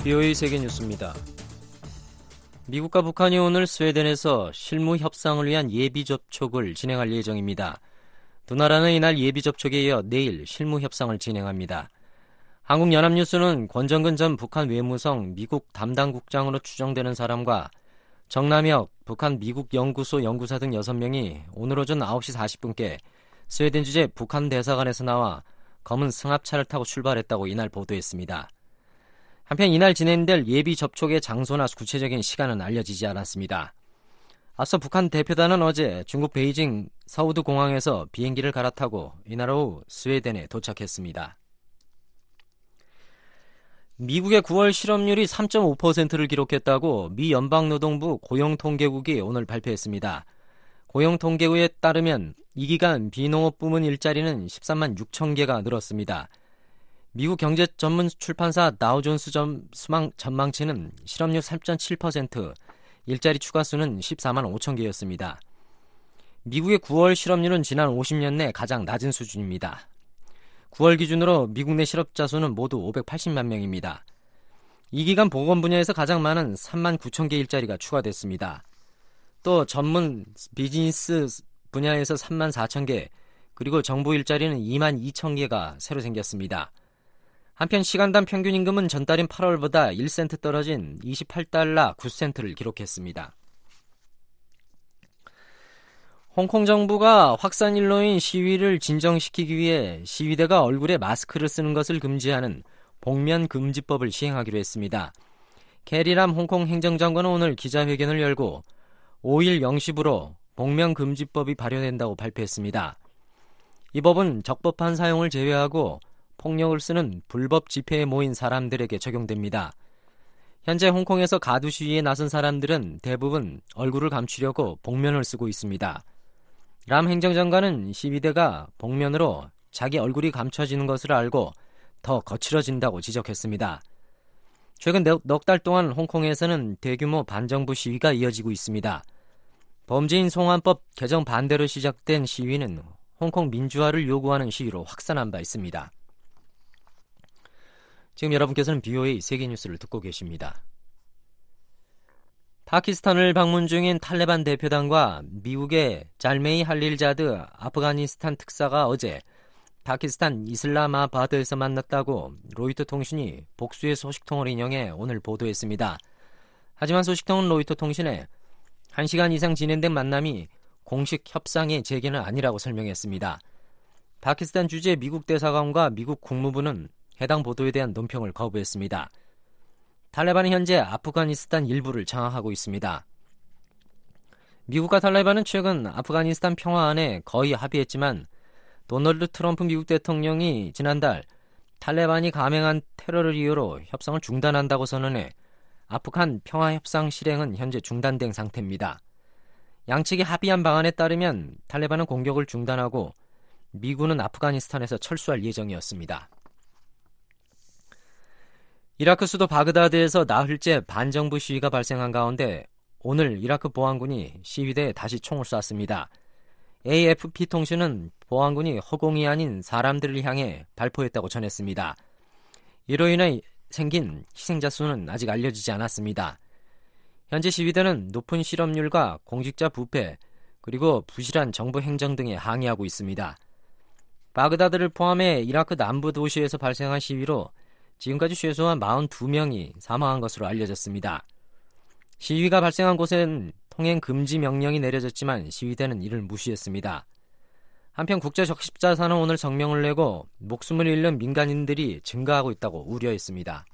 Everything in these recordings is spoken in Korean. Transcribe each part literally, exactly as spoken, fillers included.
비오에이 세계뉴스입니다. 미국과 북한이 오늘 스웨덴에서 실무 협상을 위한 예비 접촉을 진행할 예정입니다. 두 나라는 이날 예비 접촉에 이어 내일 실무 협상을 진행합니다. 한국연합뉴스는 권정근 전 북한 외무성 미국 담당국장으로 추정되는 사람과 정남혁 북한 미국 연구소 연구사 등 여섯 명이 오늘 오전 아홉 시 사십 분께 스웨덴 주재 북한 대사관에서 나와 검은 승합차를 타고 출발했다고 이날 보도했습니다. 한편 이날 진행될 예비 접촉의 장소나 구체적인 시간은 알려지지 않았습니다. 앞서 북한 대표단은 어제 중국 베이징 서우드 공항에서 비행기를 갈아타고 이날 오후 스웨덴에 도착했습니다. 미국의 구월 실업률이 삼 점 오 퍼센트를 기록했다고 미 연방노동부 고용통계국이 오늘 발표했습니다. 고용통계국에 따르면 이 기간 비농업 부문 일자리는 십삼만 육천 개가 늘었습니다. 미국 경제 전문 출판사 다우존스 수망 전망치는 실업률 삼 점 칠 퍼센트, 일자리 추가 수는 십사만 오천 개였습니다. 미국의 구월 실업률은 지난 오십 년 내 가장 낮은 수준입니다. 구월 기준으로 미국 내 실업자 수는 모두 오백팔십만 명입니다. 이 기간 보건 분야에서 가장 많은 삼만 구천 개 일자리가 추가됐습니다. 또 전문 비즈니스 분야에서 삼만 사천 개, 그리고 정부 일자리는 이만 이천 개가 새로 생겼습니다. 한편 시간당 평균 임금은 전달인 팔월보다 일 센트 떨어진 이십팔 달러 구 센트를 기록했습니다. 홍콩 정부가 확산일로인 시위를 진정시키기 위해 시위대가 얼굴에 마스크를 쓰는 것을 금지하는 복면 금지법을 시행하기로 했습니다. 캐리람 홍콩 행정장관은 오늘 기자회견을 열고 오일 영 시부로 복면 금지법이 발효된다고 발표했습니다. 이 법은 적법한 사용을 제외하고 폭력을 쓰는 불법 집회에 모인 사람들에게 적용됩니다. 현재 홍콩에서 가두 시위에 나선 사람들은 대부분 얼굴을 감추려고 복면을 쓰고 있습니다. 람 행정장관은 시위대가 복면으로 자기 얼굴이 감춰지는 것을 알고 더 거칠어진다고 지적했습니다. 최근 넉 달 동안 홍콩에서는 대규모 반정부 시위가 이어지고 있습니다. 범죄인 송환법 개정 반대로 시작된 시위는 홍콩 민주화를 요구하는 시위로 확산한 바 있습니다. 지금 여러분께서는 비오에이 세계뉴스를 듣고 계십니다. 파키스탄을 방문 중인 탈레반 대표단과 미국의 잘메이 할릴자드 아프가니스탄 특사가 어제 파키스탄 이슬라마바드에서 만났다고 로이터 통신이 복수의 소식통을 인용해 오늘 보도했습니다. 하지만 소식통은 로이터 통신에 한 시간 이상 진행된 만남이 공식 협상의 재개는 아니라고 설명했습니다. 파키스탄 주재 미국 대사관과 미국 국무부는 해당 보도에 대한 논평을 거부했습니다. 탈레반은 현재 아프가니스탄 일부를 장악하고 있습니다. 미국과 탈레반은 최근 아프가니스탄 평화안에 거의 합의했지만 도널드 트럼프 미국 대통령이 지난달 탈레반이 감행한 테러를 이유로 협상을 중단한다고 선언해 아프간 평화협상 실행은 현재 중단된 상태입니다. 양측이 합의한 방안에 따르면 탈레반은 공격을 중단하고 미군은 아프가니스탄에서 철수할 예정이었습니다. 이라크 수도 바그다드에서 나흘째 반정부 시위가 발생한 가운데 오늘 이라크 보안군이 시위대에 다시 총을 쐈습니다. 에이에프피 통신은 보안군이 허공이 아닌 사람들을 향해 발포했다고 전했습니다. 이로 인해 생긴 희생자 수는 아직 알려지지 않았습니다. 현재 시위대는 높은 실업률과 공직자 부패, 그리고 부실한 정부 행정 등에 항의하고 있습니다. 바그다드를 포함해 이라크 남부 도시에서 발생한 시위로 지금까지 최소한 사십이 명이 사망한 것으로 알려졌습니다. 시위가 발생한 곳엔 통행 금지 명령이 내려졌지만 시위대는 이를 무시했습니다. 한편 국제적십자사는 오늘 성명을 내고 목숨을 잃는 민간인들이 증가하고 있다고 우려했습니다.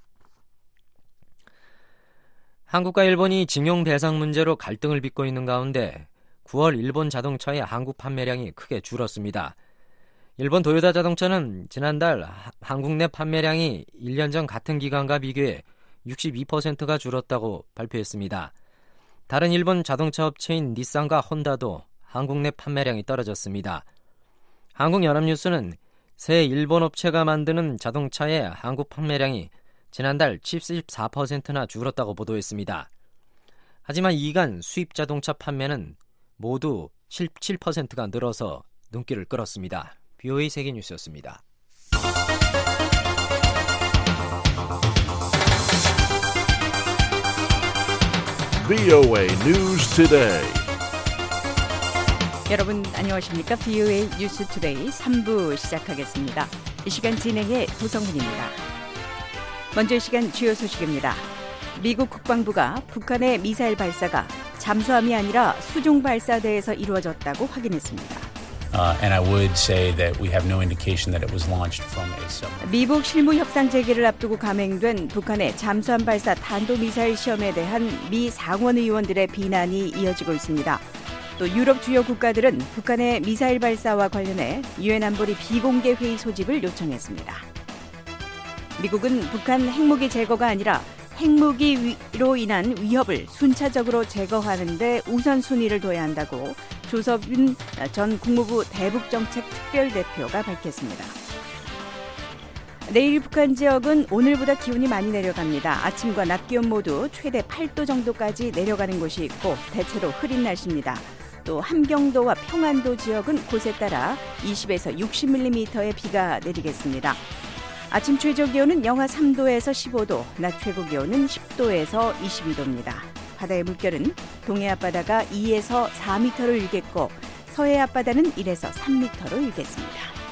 한국과 일본이 징용 배상 문제로 갈등을 빚고 있는 가운데 구월 일본 자동차의 한국 판매량이 크게 줄었습니다. 일본 도요타 자동차는 지난달 한국 내 판매량이 일 년 전 같은 기간과 비교해 육십이 퍼센트가 줄었다고 발표했습니다. 다른 일본 자동차 업체인 닛산과 혼다도 한국 내 판매량이 떨어졌습니다. 한국연합뉴스는 새 일본 업체가 만드는 자동차의 한국 판매량이 지난달 칠십사 퍼센트나 줄었다고 보도했습니다. 하지만 이 기간 수입 자동차 판매는 모두 십칠 퍼센트가 늘어서 눈길을 끌었습니다. 비오에이 세계뉴스였습니다. 브이오에이 News Today. 여러분 안녕하십니까? 브이오에이 뉴스 투데이 삼 부 시작하겠습니다. 이 시간 진행의 도성훈입니다. 먼저 이 시간 주요 소식입니다. 미국 국방부가 북한의 미사일 발사가 잠수함이 아니라 수중 발사대에서 이루어졌다고 확인했습니다. Uh, and I would say that we have no indication that it was launched from a submarine. 미국 실무 협상 재개를 앞두고 감행된 북한의 잠수함 발사 탄도미사일 시험에 대한 미 상원 의원들의 비난이 이어지고 있습니다. 또 유럽 주요 국가들은 북한의 미사일 발사와 관련해 유엔 안보리 비공개 회의 소집을 요청했습니다. 미국은 북한 핵무기 제거가 아니라 핵무기로 인한 위협을 순차적으로 제거하는 데 우선순위를 둬야 한다고 조섭윤 전 국무부 대북정책특별대표가 밝혔습니다. 내일 북한 지역은 오늘보다 기온이 많이 내려갑니다. 아침과 낮 기온 모두 최대 팔 도 정도까지 내려가는 곳이 있고 대체로 흐린 날씨입니다. 또 함경도와 평안도 지역은 곳에 따라 이십에서 육십 밀리미터의 비가 내리겠습니다. 아침 최저 기온은 영하 삼 도에서 십오 도, 낮 최고 기온은 십 도에서 이십이 도입니다. 바다의 물결은 동해 앞바다가 이에서 사 미터로 일겠고 서해 앞바다는 일에서 삼 미터로 일겠습니다.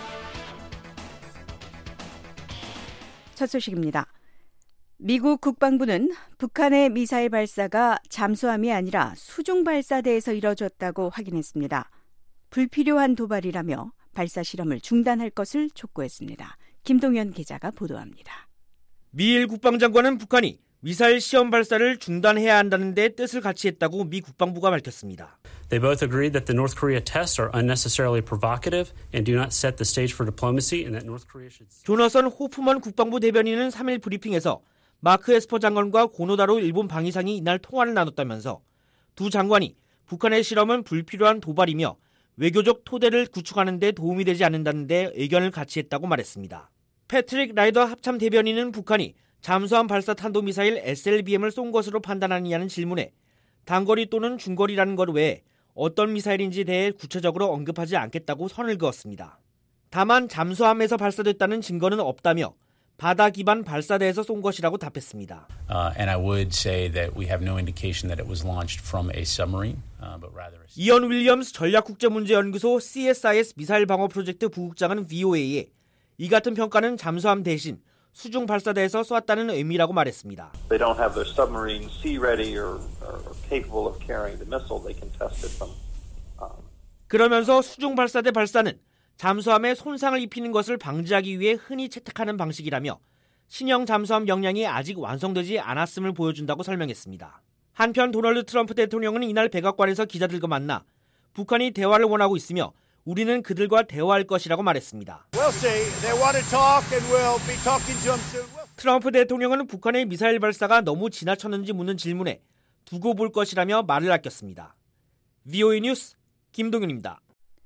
첫 소식입니다. 미국 국방부는 북한의 미사일 발사가 잠수함이 아니라 수중 발사대에서 이뤄졌다고 확인했습니다. 불필요한 도발이라며 발사 실험을 중단할 것을 촉구했습니다. 김동현 기자가 보도합니다. 미일 국방장관은 북한이 미사일 시험 발사를 중단해야 한다는 데 뜻을 같이 했다고 미 국방부가 밝혔습니다. They both agreed that the North Korea tests are unnecessarily provocative and do not set the stage for diplomacy and that North Korea should... 조너선 호프먼 국방부 대변인은 삼 일 브리핑에서 마크 에스퍼 장관과 고노다로 일본 방위상이 이날 통화를 나눴다면서 두 장관이 북한의 실험은 불필요한 도발이며 외교적 토대를 구축하는 데 도움이 되지 않는다는 데 의견을 같이 했다고 말했습니다. 패트릭 라이더 합참 대변인은 북한이 잠수함 발사 탄도미사일 에스엘비엠을 쏜 것으로 판단하느냐는 질문에 단거리 또는 중거리라는 것 외에 어떤 미사일인지에 대해 구체적으로 언급하지 않겠다고 선을 그었습니다. 다만 잠수함에서 발사됐다는 증거는 없다며 바다 기반 발사대에서 쏜 것이라고 답했습니다. Uh, and I would say that we have no indication that it was launched from a submarine, uh, but rather... A... 이언 윌리엄스 전략국제문제연구소 씨에스아이에스 미사일 방어 프로젝트 부국장은 브이오에이에 이 같은 평가는 잠수함 대신 수중 발사대에서 쏘았다는 의미라고 말했습니다. They don't have their submarine sea ready or, or capable of carrying the missile. They can test it from. Um... 그러면서 수중 발사대 발사는 잠수함에 손상을 입히는 것을 방지하기 위해 흔히 채택하는 방식이라며 신형 잠수함 역량이 아직 완성되지 않았음을 보여준다고 설명했습니다. 한편 도널드 트럼프 대통령은 이날 백악관에서 기자들과 만나 북한이 대화를 원하고 있으며 우리는 그들과 대화할 것이라고 말했습니다. We'll see. They want to talk and we'll be talking to them soon. 트럼프 대통령은 북한의 미사일 발사가 너무 지나쳤는지 묻는 질문에 두고 볼 것이라며 말을 아꼈습니다. 브이오에이 뉴스 김동윤입니다.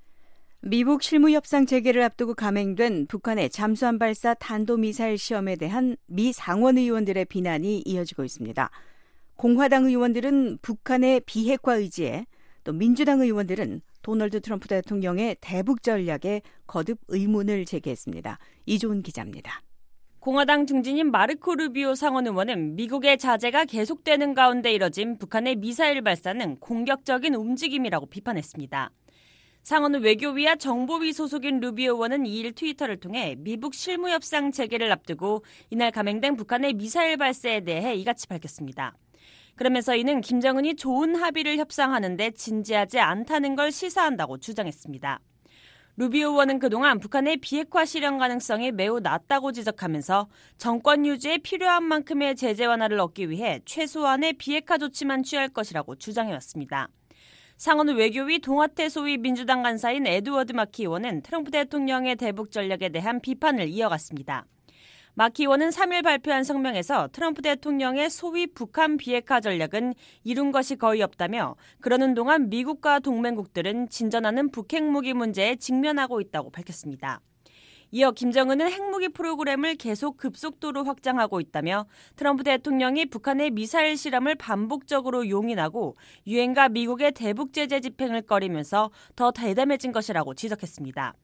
미국 실무 협상 재개를 앞두고 감행된 북한의 잠수함 발사 탄도미사일 시험에 대한 미 상원 의원들의 비난이 이어지고 있습니다. 공화당 의원들은 북한의 비핵화 의지에 또 민주당 의원들은 도널드 트럼프 대통령의 대북 전략에 거듭 의문을 제기했습니다. 이조은 기자입니다. 공화당 중진인 마르코 루비오 상원 의원은 미국의 자제가 계속되는 가운데 이뤄진 북한의 미사일 발사는 공격적인 움직임이라고 비판했습니다. 상원은 외교위와 정보위 소속인 루비오 의원은 이 일 트위터를 통해 미북 실무협상 재개를 앞두고 이날 감행된 북한의 미사일 발사에 대해 이같이 밝혔습니다. 그러면서 이는 김정은이 좋은 합의를 협상하는 데 진지하지 않다는 걸 시사한다고 주장했습니다. 루비오 의원은 그동안 북한의 비핵화 실현 가능성이 매우 낮다고 지적하면서 정권 유지에 필요한 만큼의 제재 완화를 얻기 위해 최소한의 비핵화 조치만 취할 것이라고 주장해왔습니다. 상원 외교위 동아태 소위 민주당 간사인 에드워드 마키 의원은 트럼프 대통령의 대북 전략에 대한 비판을 이어갔습니다. 마키 의원은 삼 일 발표한 성명에서 트럼프 대통령의 소위 북한 비핵화 전략은 이룬 것이 거의 없다며 그러는 동안 미국과 동맹국들은 진전하는 북핵무기 문제에 직면하고 있다고 밝혔습니다. 이어 김정은은 핵무기 프로그램을 계속 급속도로 확장하고 있다며 트럼프 대통령이 북한의 미사일 실험을 반복적으로 용인하고 유엔과 미국의 대북 제재 집행을 꺼리면서 더 대담해진 것이라고 지적했습니다.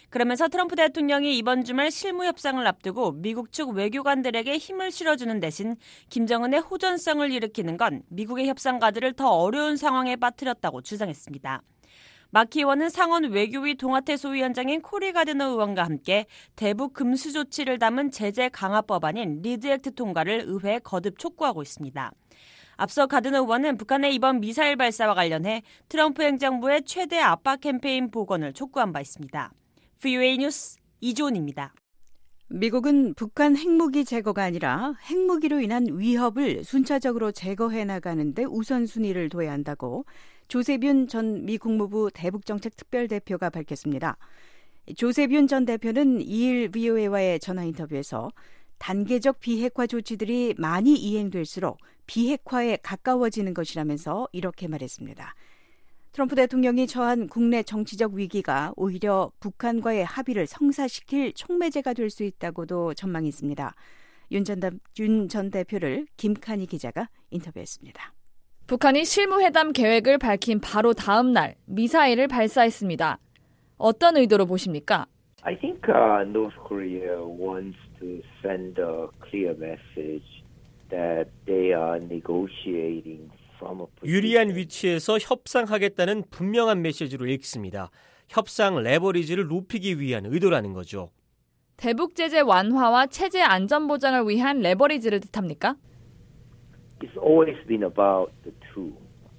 그러면서 트럼프 대통령이 이번 주말 실무 협상을 앞두고 미국 측 외교관들에게 힘을 실어주는 대신 김정은의 호전성을 일으키는 건 미국의 협상가들을 더 어려운 상황에 빠뜨렸다고 주장했습니다. 마키 의원은 상원 외교위 동아태소위원장인 코리 가드너 의원과 함께 대북 금수 조치를 담은 제재 강화 법안인 리드 액트 통과를 의회에 거듭 촉구하고 있습니다. 앞서 가드너 의원은 북한의 이번 미사일 발사와 관련해 트럼프 행정부의 최대 압박 캠페인 복원을 촉구한 바 있습니다. 브이오에이 뉴스 이주온입니다. 미국은 북한 핵무기 제거가 아니라 핵무기로 인한 위협을 순차적으로 제거해 나가는 데 우선순위를 둬야 한다고 조세뷴 전 미 국무부 대북정책 특별대표가 밝혔습니다. 조세뷴 전 대표는 이일 브이오에이와의 전화 인터뷰에서 단계적 비핵화 조치들이 많이 이행될수록 비핵화에 가까워지는 것이라면서 이렇게 말했습니다. 트럼프 대통령이 처한 국내 정치적 위기가 오히려 북한과의 합의를 성사시킬 촉매제가 될 수 있다고도 전망했습니다. 윤 전 대표를 김칸희 기자가 인터뷰했습니다. 북한이 실무회담 계획을 밝힌 바로 다음 날 미사일을 발사했습니다. 어떤 의도로 보십니까? I think uh, North Korea wants to send a clear message that they are negotiating from a position. 유리한 위치에서 협상하겠다는 분명한 메시지로 읽습니다. 협상 레버리지를 높이기 위한 의도라는 거죠. 대북 제재 완화와 체제 안전 보장을 위한 레버리지를 뜻합니까? It's always been about the two.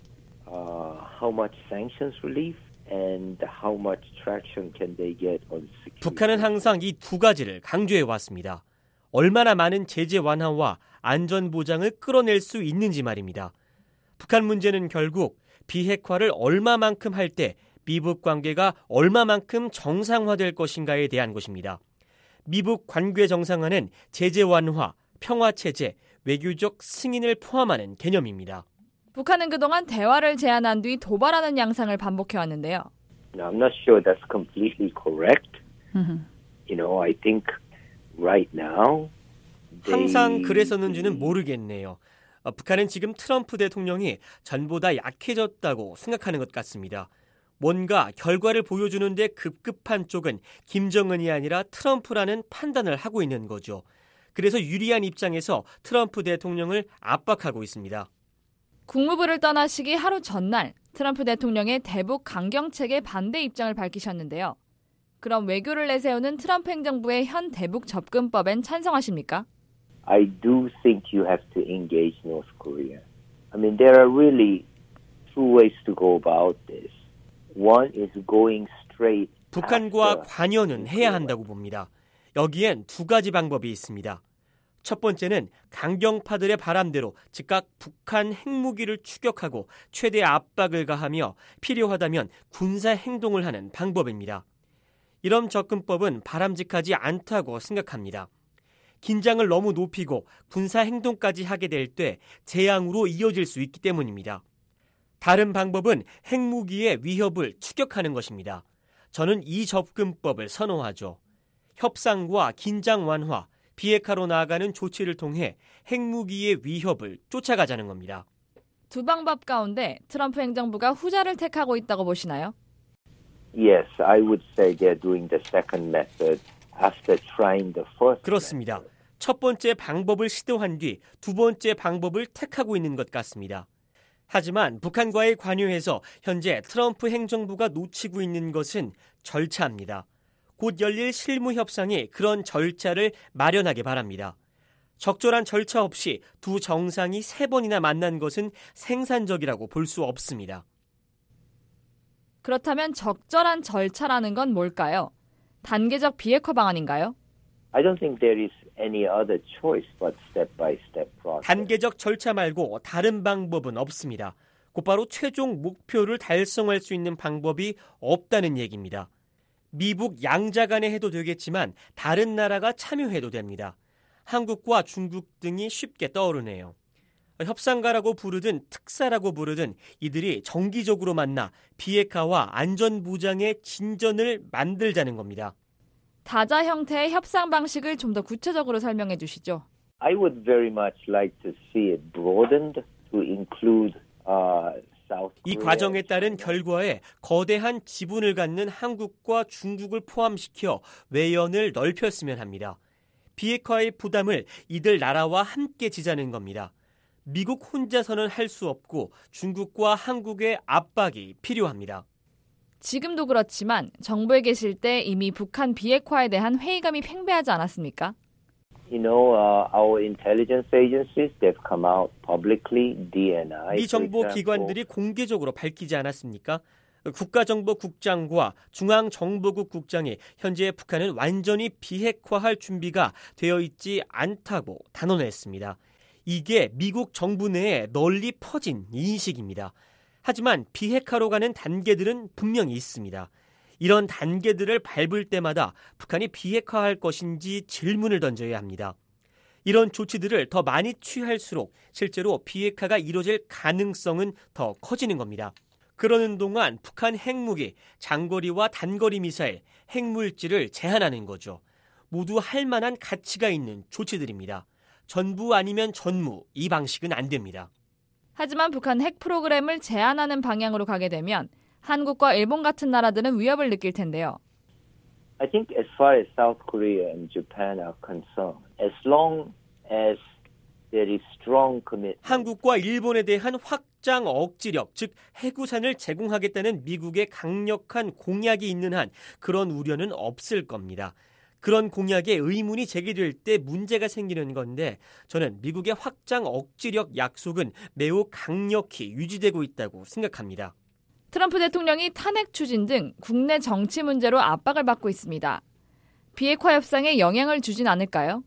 Uh, how much sanctions relief and how much traction can they get on security. 북한은 항상 이 두 가지를 강조해 왔습니다. 얼마나 많은 제재 완화와 안전 보장을 끌어낼 수 있는지 말입니다. 북한 문제는 결국 비핵화를 얼마만큼 할 때 미북 관계가 얼마만큼 정상화될 것인가에 대한 것입니다. 미북 관계 정상화는 제재 완화, 평화 체제, 외교적 승인을 포함하는 개념입니다. 북한은 그동안 대화를 제안한 뒤 도발하는 양상을 반복해왔는데요. Now, I'm not sure that's completely correct. You know, I think right now they... 항상 그랬었는지는 모르겠네요. 어, 북한은 지금 트럼프 대통령이 전보다 약해졌다고 생각하는 것 같습니다. 뭔가 결과를 보여주는데 급급한 쪽은 김정은이 아니라 트럼프라는 판단을 하고 있는 거죠. 그래서 유리한 입장에서 트럼프 대통령을 압박하고 있습니다. 국무부를 떠나시기 하루 전날 트럼프 대통령의 대북 강경책에 반대 입장을 밝히셨는데요. 그럼 외교를 내세우는 트럼프 행정부의 현 대북 접근법엔 찬성하십니까? I do think you have to engage North Korea. I mean, there are really two ways to go about this. One is going straight. 북한과 관여는 해야 한다고 봅니다. 여기엔 두 가지 방법이 있습니다. 첫 번째는 강경파들의 바람대로 즉각 북한 핵무기를 추격하고 최대 압박을 가하며 필요하다면 군사 행동을 하는 방법입니다. 이런 접근법은 바람직하지 않다고 생각합니다. 긴장을 너무 높이고 군사 행동까지 하게 될 때 재앙으로 이어질 수 있기 때문입니다. 다른 방법은 핵무기의 위협을 추격하는 것입니다. 저는 이 접근법을 선호하죠. 협상과 긴장 완화, 비핵화로 나아가는 조치를 통해 핵무기의 위협을 쫓아가자는 겁니다. 두 방법 가운데 트럼프 행정부가 후자를 택하고 있다고 보시나요? Yes, I would say they're doing the second method after trying the first. 그렇습니다. 첫 번째 방법을 시도한 뒤 두 번째 방법을 택하고 있는 것 같습니다. 하지만 북한과의 관여에서 현재 트럼프 행정부가 놓치고 있는 것은 절차입니다. 곧 열릴 실무 협상이 그런 절차를 마련하게 바랍니다. 적절한 절차 없이 두 정상이 세 번이나 만난 것은 생산적이라고 볼 수 없습니다. 그렇다면 적절한 절차라는 건 뭘까요? 단계적 비핵화 방안인가요? I don't think there is any other choice but step-by-step process. 단계적 절차 말고 다른 방법은 없습니다. 곧바로 최종 목표를 달성할 수 있는 방법이 없다는 얘기입니다. 미북 양자 간에 해도 되겠지만 다른 나라가 참여해도 됩니다. 한국과 중국 등이 쉽게 떠오르네요. 협상가라고 부르든 특사라고 부르든 이들이 정기적으로 만나 비핵화와 안전보장의 진전을 만들자는 겁니다. 다자 형태의 협상 방식을 좀 더 구체적으로 설명해 주시죠. I would very much like to see it broadened to include uh, South 이 Korea. 과정에 따른 결과에 거대한 지분을 갖는 한국과 중국을 포함시켜 외연을 넓혔으면 합니다. 비핵화의 부담을 이들 나라와 함께 지자는 겁니다. 미국 혼자서는 할 수 없고 중국과 한국의 압박이 필요합니다. 지금도 그렇지만 정부에 계실 때 이미 북한 비핵화에 대한 회의감이 팽배하지 않았습니까? You know, uh, our intelligence agencies, they've come out publicly, 디 엔 아이. 미 정보 기관들이 공개적으로 밝히지 않았습니까? 국가정보국장과 중앙정보국 국장이 현재 북한은 완전히 비핵화할 준비가 되어 있지 않다고 단언했습니다. 이게 미국 정부 내에 널리 퍼진 인식입니다. 하지만 비핵화로 가는 단계들은 분명히 있습니다. 이런 단계들을 밟을 때마다 북한이 비핵화할 것인지 질문을 던져야 합니다. 이런 조치들을 더 많이 취할수록 실제로 비핵화가 이루어질 가능성은 더 커지는 겁니다. 그러는 동안 북한 핵무기, 장거리와 단거리 미사일, 핵물질을 제한하는 거죠. 모두 할 만한 가치가 있는 조치들입니다. 전부 아니면 전무, 이 방식은 안 됩니다. 하지만 북한 핵 프로그램을 제한하는 방향으로 가게 되면 한국과 일본 같은 나라들은 위협을 느낄 텐데요. I think as far as South Korea and Japan are concerned, as long as there is strong commitment. 한국과 일본에 대한 확장 억지력, 즉 해구산을 제공하겠다는 미국의 강력한 공약이 있는 한 그런 우려는 없을 겁니다. 그런 공약에 의문이 제기될 때 문제가 생기는 건데 저는 미국의 확장 억지력 약속은 매우 강력히 유지되고 있다고 생각합니다. 트럼프 대통령이 탄핵 추진 등 국내 정치 문제로 압박을 받고 있습니다. 비핵화 협상에 영향을 주진 않을까요?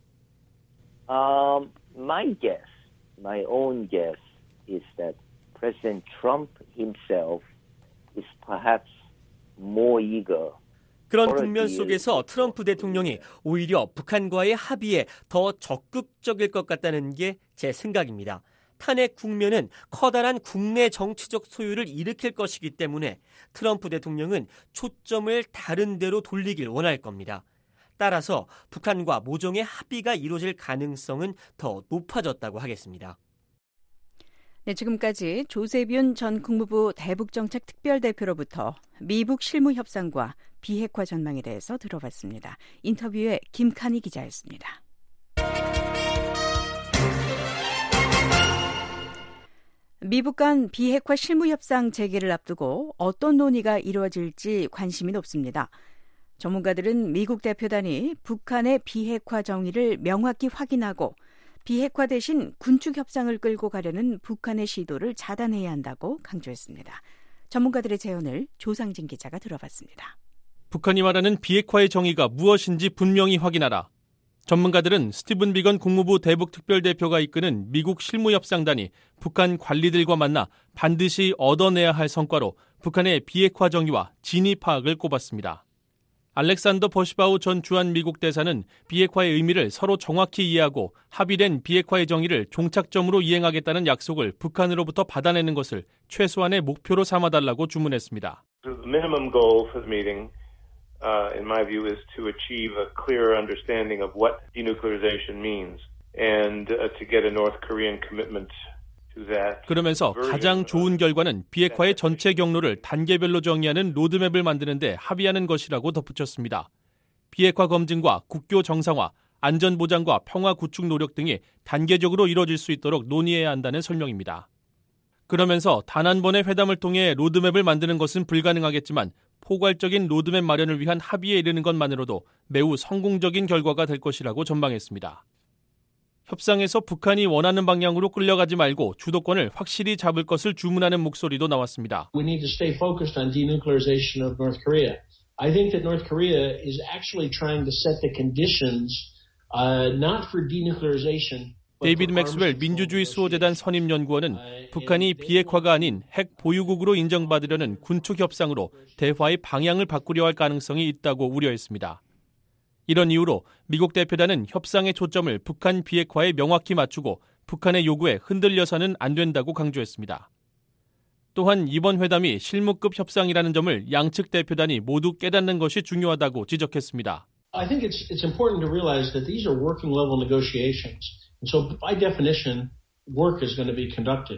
Um, my guess, my own guess is that President Trump himself is perhaps more eager. 그런 국면 속에서 트럼프 대통령이 오히려 북한과의 합의에 더 적극적일 것 같다는 게 제 생각입니다. 탄핵 국면은 커다란 국내 정치적 소요를 일으킬 것이기 때문에 트럼프 대통령은 초점을 다른 데로 돌리길 원할 겁니다. 따라서 북한과 모종의 합의가 이루어질 가능성은 더 높아졌다고 하겠습니다. 네, 지금까지 조세균 전 국무부 대북정책 특별대표로부터 미북 실무 협상과 비핵화 전망에 대해서 들어봤습니다. 인터뷰에 김칸희 기자였습니다. 미북 간 비핵화 실무협상 재개를 앞두고 어떤 논의가 이루어질지 관심이 높습니다. 전문가들은 미국 대표단이 북한의 비핵화 정의를 명확히 확인하고 비핵화 대신 군축 협상을 끌고 가려는 북한의 시도를 차단해야 한다고 강조했습니다. 전문가들의 제언을 조상진 기자가 들어봤습니다. 북한이 말하는 비핵화의 정의가 무엇인지 분명히 확인하라. 전문가들은 스티븐 비건 국무부 대북특별대표가 이끄는 미국 실무협상단이 북한 관리들과 만나 반드시 얻어내야 할 성과로 북한의 비핵화 정의와 진위 파악을 꼽았습니다. 알렉산더 버시바우 전 주한 미국 대사는 비핵화의 의미를 서로 정확히 이해하고 합의된 비핵화의 정의를 종착점으로 이행하겠다는 약속을 북한으로부터 받아내는 것을 최소한의 목표로 삼아달라고 주문했습니다. The minimum goal for the meeting, uh, in my view, is to achieve a clearer understanding of what denuclearization means and uh, to get a North Korean commitment. 그러면서 가장 좋은 결과는 비핵화의 전체 경로를 단계별로 정의하는 로드맵을 만드는 데 합의하는 것이라고 덧붙였습니다. 비핵화 검증과 국교 정상화, 안전보장과 평화 구축 노력 등이 단계적으로 이루어질 수 있도록 논의해야 한다는 설명입니다. 그러면서 단 한 번의 회담을 통해 로드맵을 만드는 것은 불가능하겠지만 포괄적인 로드맵 마련을 위한 합의에 이르는 것만으로도 매우 성공적인 결과가 될 것이라고 전망했습니다. 협상에서 북한이 원하는 방향으로 끌려가지 말고 주도권을 확실히 잡을 것을 주문하는 목소리도 나왔습니다. We need to stay focused on denuclearization of North Korea. I think that North Korea is actually trying to set the conditions uh, not for denuclearization. 데이비드 맥스웰 민주주의 수호재단 선임연구원은 북한이 비핵화가 아닌 핵 보유국으로 인정받으려는 군축 협상으로 대화의 방향을 바꾸려 할 가능성이 있다고 우려했습니다. 이런 이유로 미국 대표단은 협상의 초점을 북한 비핵화에 명확히 맞추고 북한의 요구에 흔들려서는 안 된다고 강조했습니다. 또한 이번 회담이 실무급 협상이라는 점을 양측 대표단이 모두 깨닫는 것이 중요하다고 지적했습니다. I think it's it's important to realize that these are working level negotiations. And so by definition, work is going to be conducted.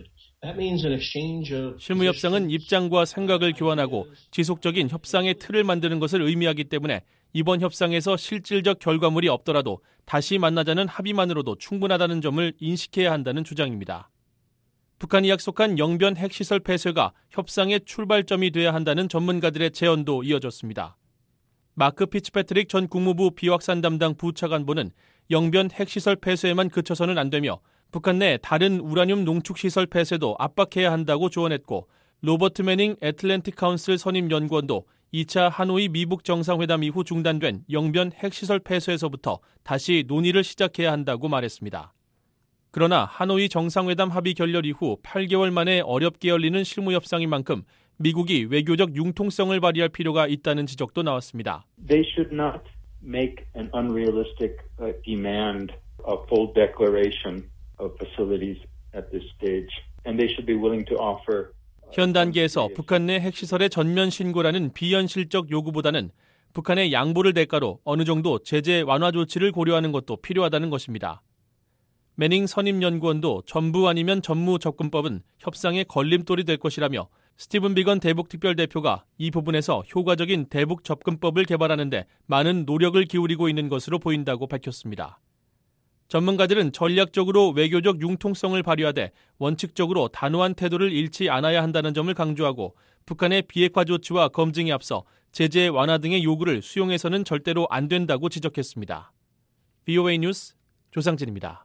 실무 협상은 입장과 생각을 교환하고 지속적인 협상의 틀을 만드는 것을 의미하기 때문에 이번 협상에서 실질적 결과물이 없더라도 다시 만나자는 합의만으로도 충분하다는 점을 인식해야 한다는 주장입니다. 북한이 약속한 영변 핵시설 폐쇄가 협상의 출발점이 돼야 한다는 전문가들의 제언도 이어졌습니다. 마크 피츠패트릭 전 국무부 비확산 담당 부차관보는 영변 핵시설 폐쇄에만 그쳐서는 안 되며 북한 내 다른 우라늄 농축시설 폐쇄도 압박해야 한다고 조언했고, 로버트 매닝 애틀랜틱 카운슬 선임 연구원도 이 차 하노이 미북 정상회담 이후 중단된 영변 핵시설 폐쇄에서부터 다시 논의를 시작해야 한다고 말했습니다. 그러나 하노이 정상회담 합의 결렬 이후 팔 개월 만에 어렵게 열리는 실무 협상인 만큼 미국이 외교적 융통성을 발휘할 필요가 있다는 지적도 나왔습니다. They should not make an unrealistic uh, demand of full declaration of facilities at this stage, and they should be willing to offer. 현 단계에서 북한 내 핵시설의 전면 신고라는 비현실적 요구보다는 북한의 양보를 대가로 어느 정도 제재 완화 조치를 고려하는 것도 필요하다는 것입니다. 매닝 선임 연구원도 전부 아니면 전무 접근법은 협상의 걸림돌이 될 것이라며 스티븐 비건 대북 특별대표가 이 부분에서 효과적인 대북 접근법을 개발하는 데 많은 노력을 기울이고 있는 것으로 보인다고 밝혔습니다. 전문가들은 전략적으로 외교적 융통성을 발휘하되 원칙적으로 단호한 태도를 잃지 않아야 한다는 점을 강조하고 북한의 비핵화 조치와 검증에 앞서 제재 완화 등의 요구를 수용해서는 절대로 안 된다고 지적했습니다. 브이오에이 뉴스 조상진입니다.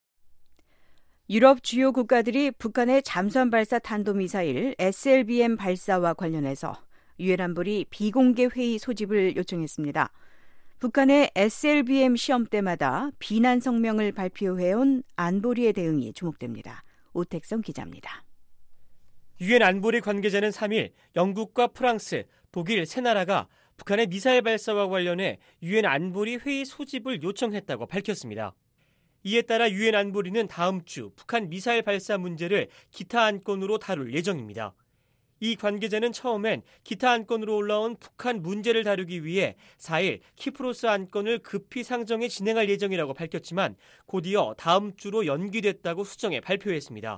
유럽 주요 국가들이 북한의 잠수함 발사 탄도미사일 에스엘비엠 발사와 관련해서 유엔 안보리 비공개 회의 소집을 요청했습니다. 북한의 에스엘비엠 시험 때마다 비난 성명을 발표해온 안보리의 대응이 주목됩니다. 오택성 기자입니다. 유엔 안보리 관계자는 삼 일 영국과 프랑스, 독일 세 나라가 북한의 미사일 발사와 관련해 유엔 안보리 회의 소집을 요청했다고 밝혔습니다. 이에 따라 유엔 안보리는 다음 주 북한 미사일 발사 문제를 기타 안건으로 다룰 예정입니다. 이 관계자는 처음엔 기타 안건으로 올라온 북한 문제를 다루기 위해 사 일 키프로스 안건을 급히 상정해 진행할 예정이라고 밝혔지만 곧이어 다음 주로 연기됐다고 수정해 발표했습니다.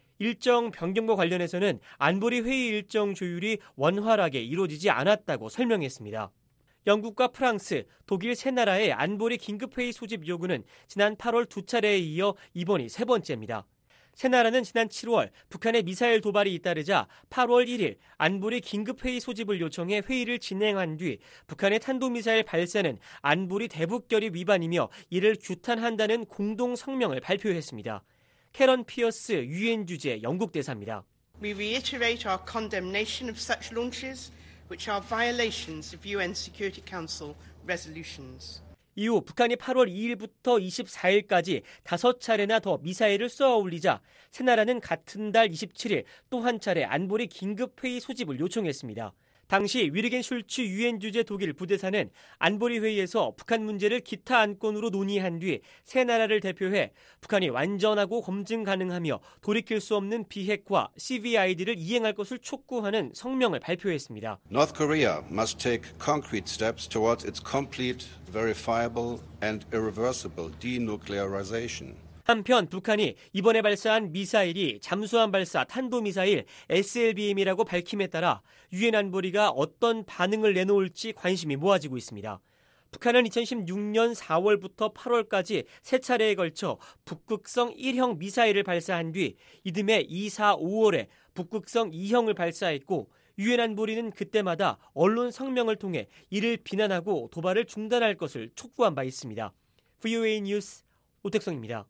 일정 변경과 관련해서는 안보리 회의 일정 조율이 원활하게 이루어지지 않았다고 설명했습니다. 영국과 프랑스, 독일 세 나라의 안보리 긴급회의 소집 요구는 지난 팔월 두 차례에 이어 이번이 세 번째입니다. 세 나라는 지난 칠월 북한의 미사일 도발이 잇따르자 팔월 일 일 안보리 긴급회의 소집을 요청해 회의를 진행한 뒤 북한의 탄도미사일 발사는 안보리 대북결의 위반이며 이를 규탄한다는 공동 성명을 발표했습니다. 캐런 피어스 유엔 주재 영국 대사입니다. We reiterate our condemnation of such launches, which are violations of 유엔 Security Council resolutions. 이후 북한이 팔월 이 일부터 이십사 일까지 다섯 차례나 더 미사일을 쏘아 올리자 세 나라는 같은 달 이십칠 일 또 한 차례 안보리 긴급회의 소집을 요청했습니다. 당시 위르겐 슐츠 유엔 주재 독일 부대사는 안보리 회의에서 북한 문제를 기타 안건으로 논의한 뒤 세 나라를 대표해 북한이 완전하고 검증 가능하며 돌이킬 수 없는 비핵화 씨브이아이디를 이행할 것을 촉구하는 성명을 발표했습니다. North Korea must take concrete steps towards its complete, verifiable and irreversible denuclearization. 한편 북한이 이번에 발사한 미사일이 잠수함 발사 탄도미사일 에스엘비엠이라고 밝힘에 따라 유엔 안보리가 어떤 반응을 내놓을지 관심이 모아지고 있습니다. 북한은 이천십육 년 사월부터 팔월까지 세 차례에 걸쳐 북극성 일형 미사일을 발사한 뒤 이듬해 이, 사, 오월에 북극성 이형을 발사했고 유엔 안보리는 그때마다 언론 성명을 통해 이를 비난하고 도발을 중단할 것을 촉구한 바 있습니다. 브이오에이 뉴스 오택성입니다.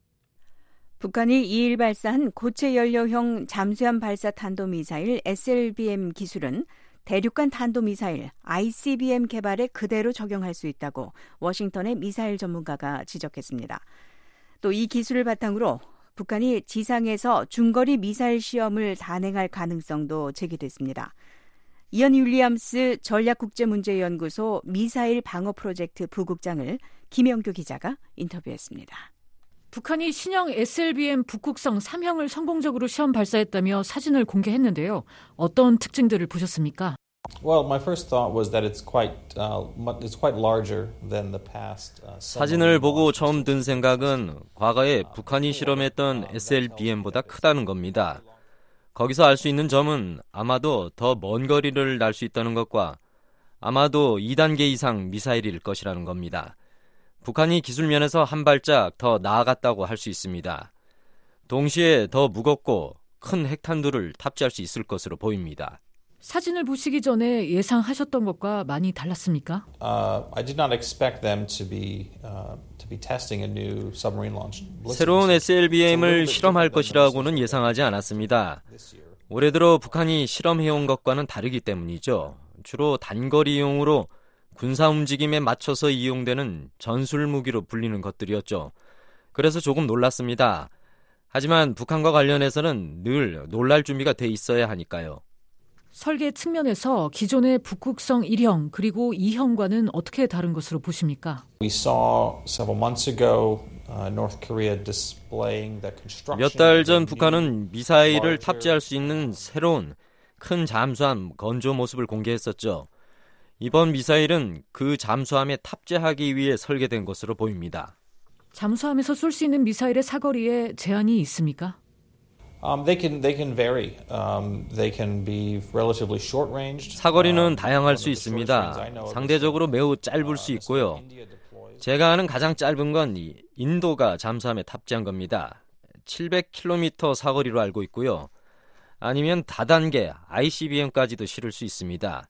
북한이 이 일 발사한 고체 연료형 잠수함 발사 탄도미사일 에스엘비엠 기술은 대륙간 탄도미사일 아이씨비엠 개발에 그대로 적용할 수 있다고 워싱턴의 미사일 전문가가 지적했습니다. 또 이 기술을 바탕으로 북한이 지상에서 중거리 미사일 시험을 단행할 가능성도 제기됐습니다. 이언 윌리엄스 전략국제문제연구소 미사일 방어 프로젝트 부국장을 김영규 기자가 인터뷰했습니다. 북한이 신형 에스엘비엠 북극성 삼형을 성공적으로 시험 발사했다며 사진을 공개했는데요. 어떤 특징들을 보셨습니까? Well, my first thought was that it's quite uh, it's quite larger than the past. Uh, 사진을 보고 처음 든 생각은 과거에 북한이 실험했던 에스엘비엠보다 크다는 겁니다. 거기서 알 수 있는 점은 아마도 더 먼 거리를 날 수 있다는 것과 아마도 이 단계 이상 미사일일 것이라는 겁니다. 북한이 기술 면에서 한 발짝 더 나아갔다고 할 수 있습니다. 동시에 더 무겁고 큰 핵탄두를 탑재할 수 있을 것으로 보입니다. 사진을 보시기 전에 예상하셨던 것과 많이 달랐습니까? Uh, I did not expect them to be uh, to be testing a new submarine launched. 새로운 에스엘비엠을 실험할 것이라고는 예상하지 않았습니다. 올해 들어 북한이 실험해온 것과는 다르기 때문이죠. 주로 단거리용으로 군사 움직임에 맞춰서 이용되는 전술 무기로 불리는 것들이었죠. 그래서 조금 놀랐습니다. 하지만 북한과 관련해서는 늘 놀랄 준비가 돼 있어야 하니까요. 설계 측면에서 기존의 북극성 일 형 그리고 이 형과는 어떻게 다른 것으로 보십니까? We saw several months ago uh, North Korea displaying the construction. 몇 달 전 북한은 미사일을 탑재할 수 있는 새로운 큰 잠수함 건조 모습을 공개했었죠. 이번 미사일은 그 잠수함에 탑재하기 위해 설계된 것으로 보입니다. 잠수함에서 쏠 수 있는 미사일의 사거리에 제한이 있습니까? Um, they can they can vary. Um, they can be relatively short ranged. 사거리는 다양할 수 있습니다. 상대적으로 매우 짧을 수 있고요. 제가 아는 가장 짧은 건 인도가 잠수함에 탑재한 겁니다. 칠백 킬로미터 사거리로 알고 있고요. 아니면 다단계 아이씨비엠까지도 실을 수 있습니다.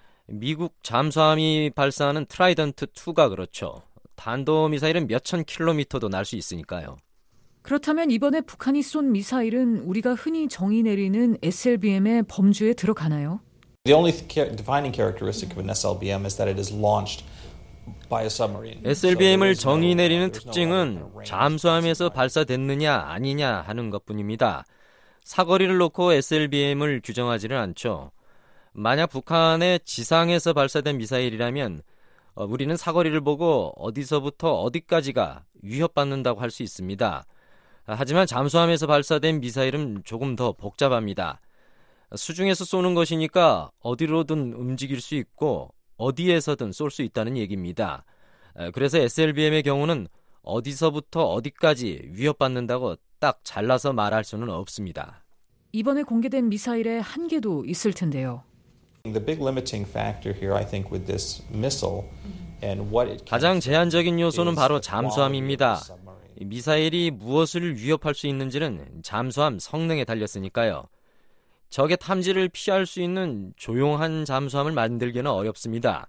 미국 잠수함이 발사하는 트라이던트 투가 그렇죠. 탄도미사일은 몇천 킬로미터도 날 수 있으니까요. 그렇다면 이번에 북한이 쏜 미사일은 우리가 흔히 정의 내리는 에스엘비엠의 범주에 들어가나요? The only defining characteristic of an 에스엘비엠 is that it is launched by a submarine. 에스엘비엠을 정의 내리는 특징은 잠수함에서 발사됐느냐 아니냐 하는 것뿐입니다. 사거리를 놓고 에스엘비엠을 규정하지는 않죠. 만약 북한의 지상에서 발사된 미사일이라면 우리는 사거리를 보고 어디서부터 어디까지가 위협받는다고 할 수 있습니다. 하지만 잠수함에서 발사된 미사일은 조금 더 복잡합니다. 수중에서 쏘는 것이니까 어디로든 움직일 수 있고 어디에서든 쏠 수 있다는 얘기입니다. 그래서 에스엘비엠의 경우는 어디서부터 어디까지 위협받는다고 딱 잘라서 말할 수는 없습니다. 이번에 공개된 미사일의 한계도 있을 텐데요. The big limiting factor here, I think, with this missile and what it 가장 제한적인 요소는 바로 잠수함입니다. 미사일이 무엇을 위협할 수 있는지는 잠수함 성능에 달렸으니까요. 적의 탐지를 피할 수 있는 조용한 잠수함을 만들기는 어렵습니다.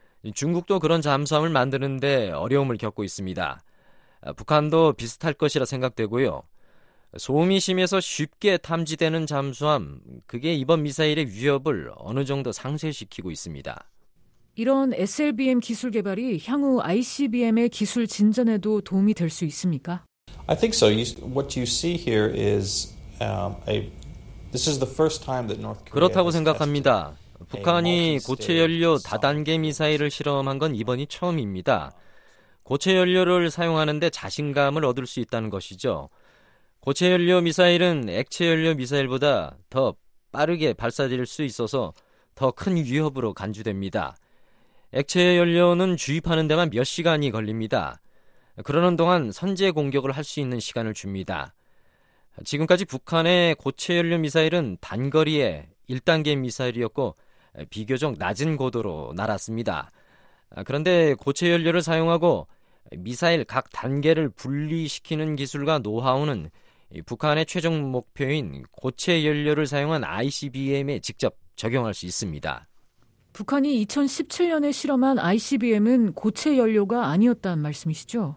중국도 그런 잠수함을 만드는데 어려움을 겪고 있습니다. 북한도 비슷할 것이라 생각되고요. 소음이 심해서 쉽게 탐지되는 잠수함, 그게 이번 미사일의 위협을 어느 정도 상쇄시키고 있습니다. 이런 에스엘비엠 기술 개발이 향후 아이씨비엠의 기술 진전에도 도움이 될 수 있습니까? I think so. You, what you see here is um, a this is the first time that North Korea 그렇다고 생각합니다. 북한이 고체 연료 다단계 미사일을 실험한 건 이번이 처음입니다. 고체 연료를 사용하는데 자신감을 얻을 수 있다는 것이죠. 고체 연료 미사일은 액체 연료 미사일보다 더 빠르게 발사될 수 있어서 더 큰 위협으로 간주됩니다. 액체 연료는 주입하는 데만 몇 시간이 걸립니다. 그러는 동안 선제 공격을 할 수 있는 시간을 줍니다. 지금까지 북한의 고체 연료 미사일은 단거리의 일 단계 미사일이었고 비교적 낮은 고도로 날았습니다. 그런데 고체 연료를 사용하고 미사일 각 단계를 분리시키는 기술과 노하우는 북한의 최종 목표인 고체 연료를 사용한 아이씨비엠에 직접 적용할 수 있습니다. 북한이 이천십칠 년에 실험한 아이씨비엠은 고체 연료가 아니었다는 말씀이시죠?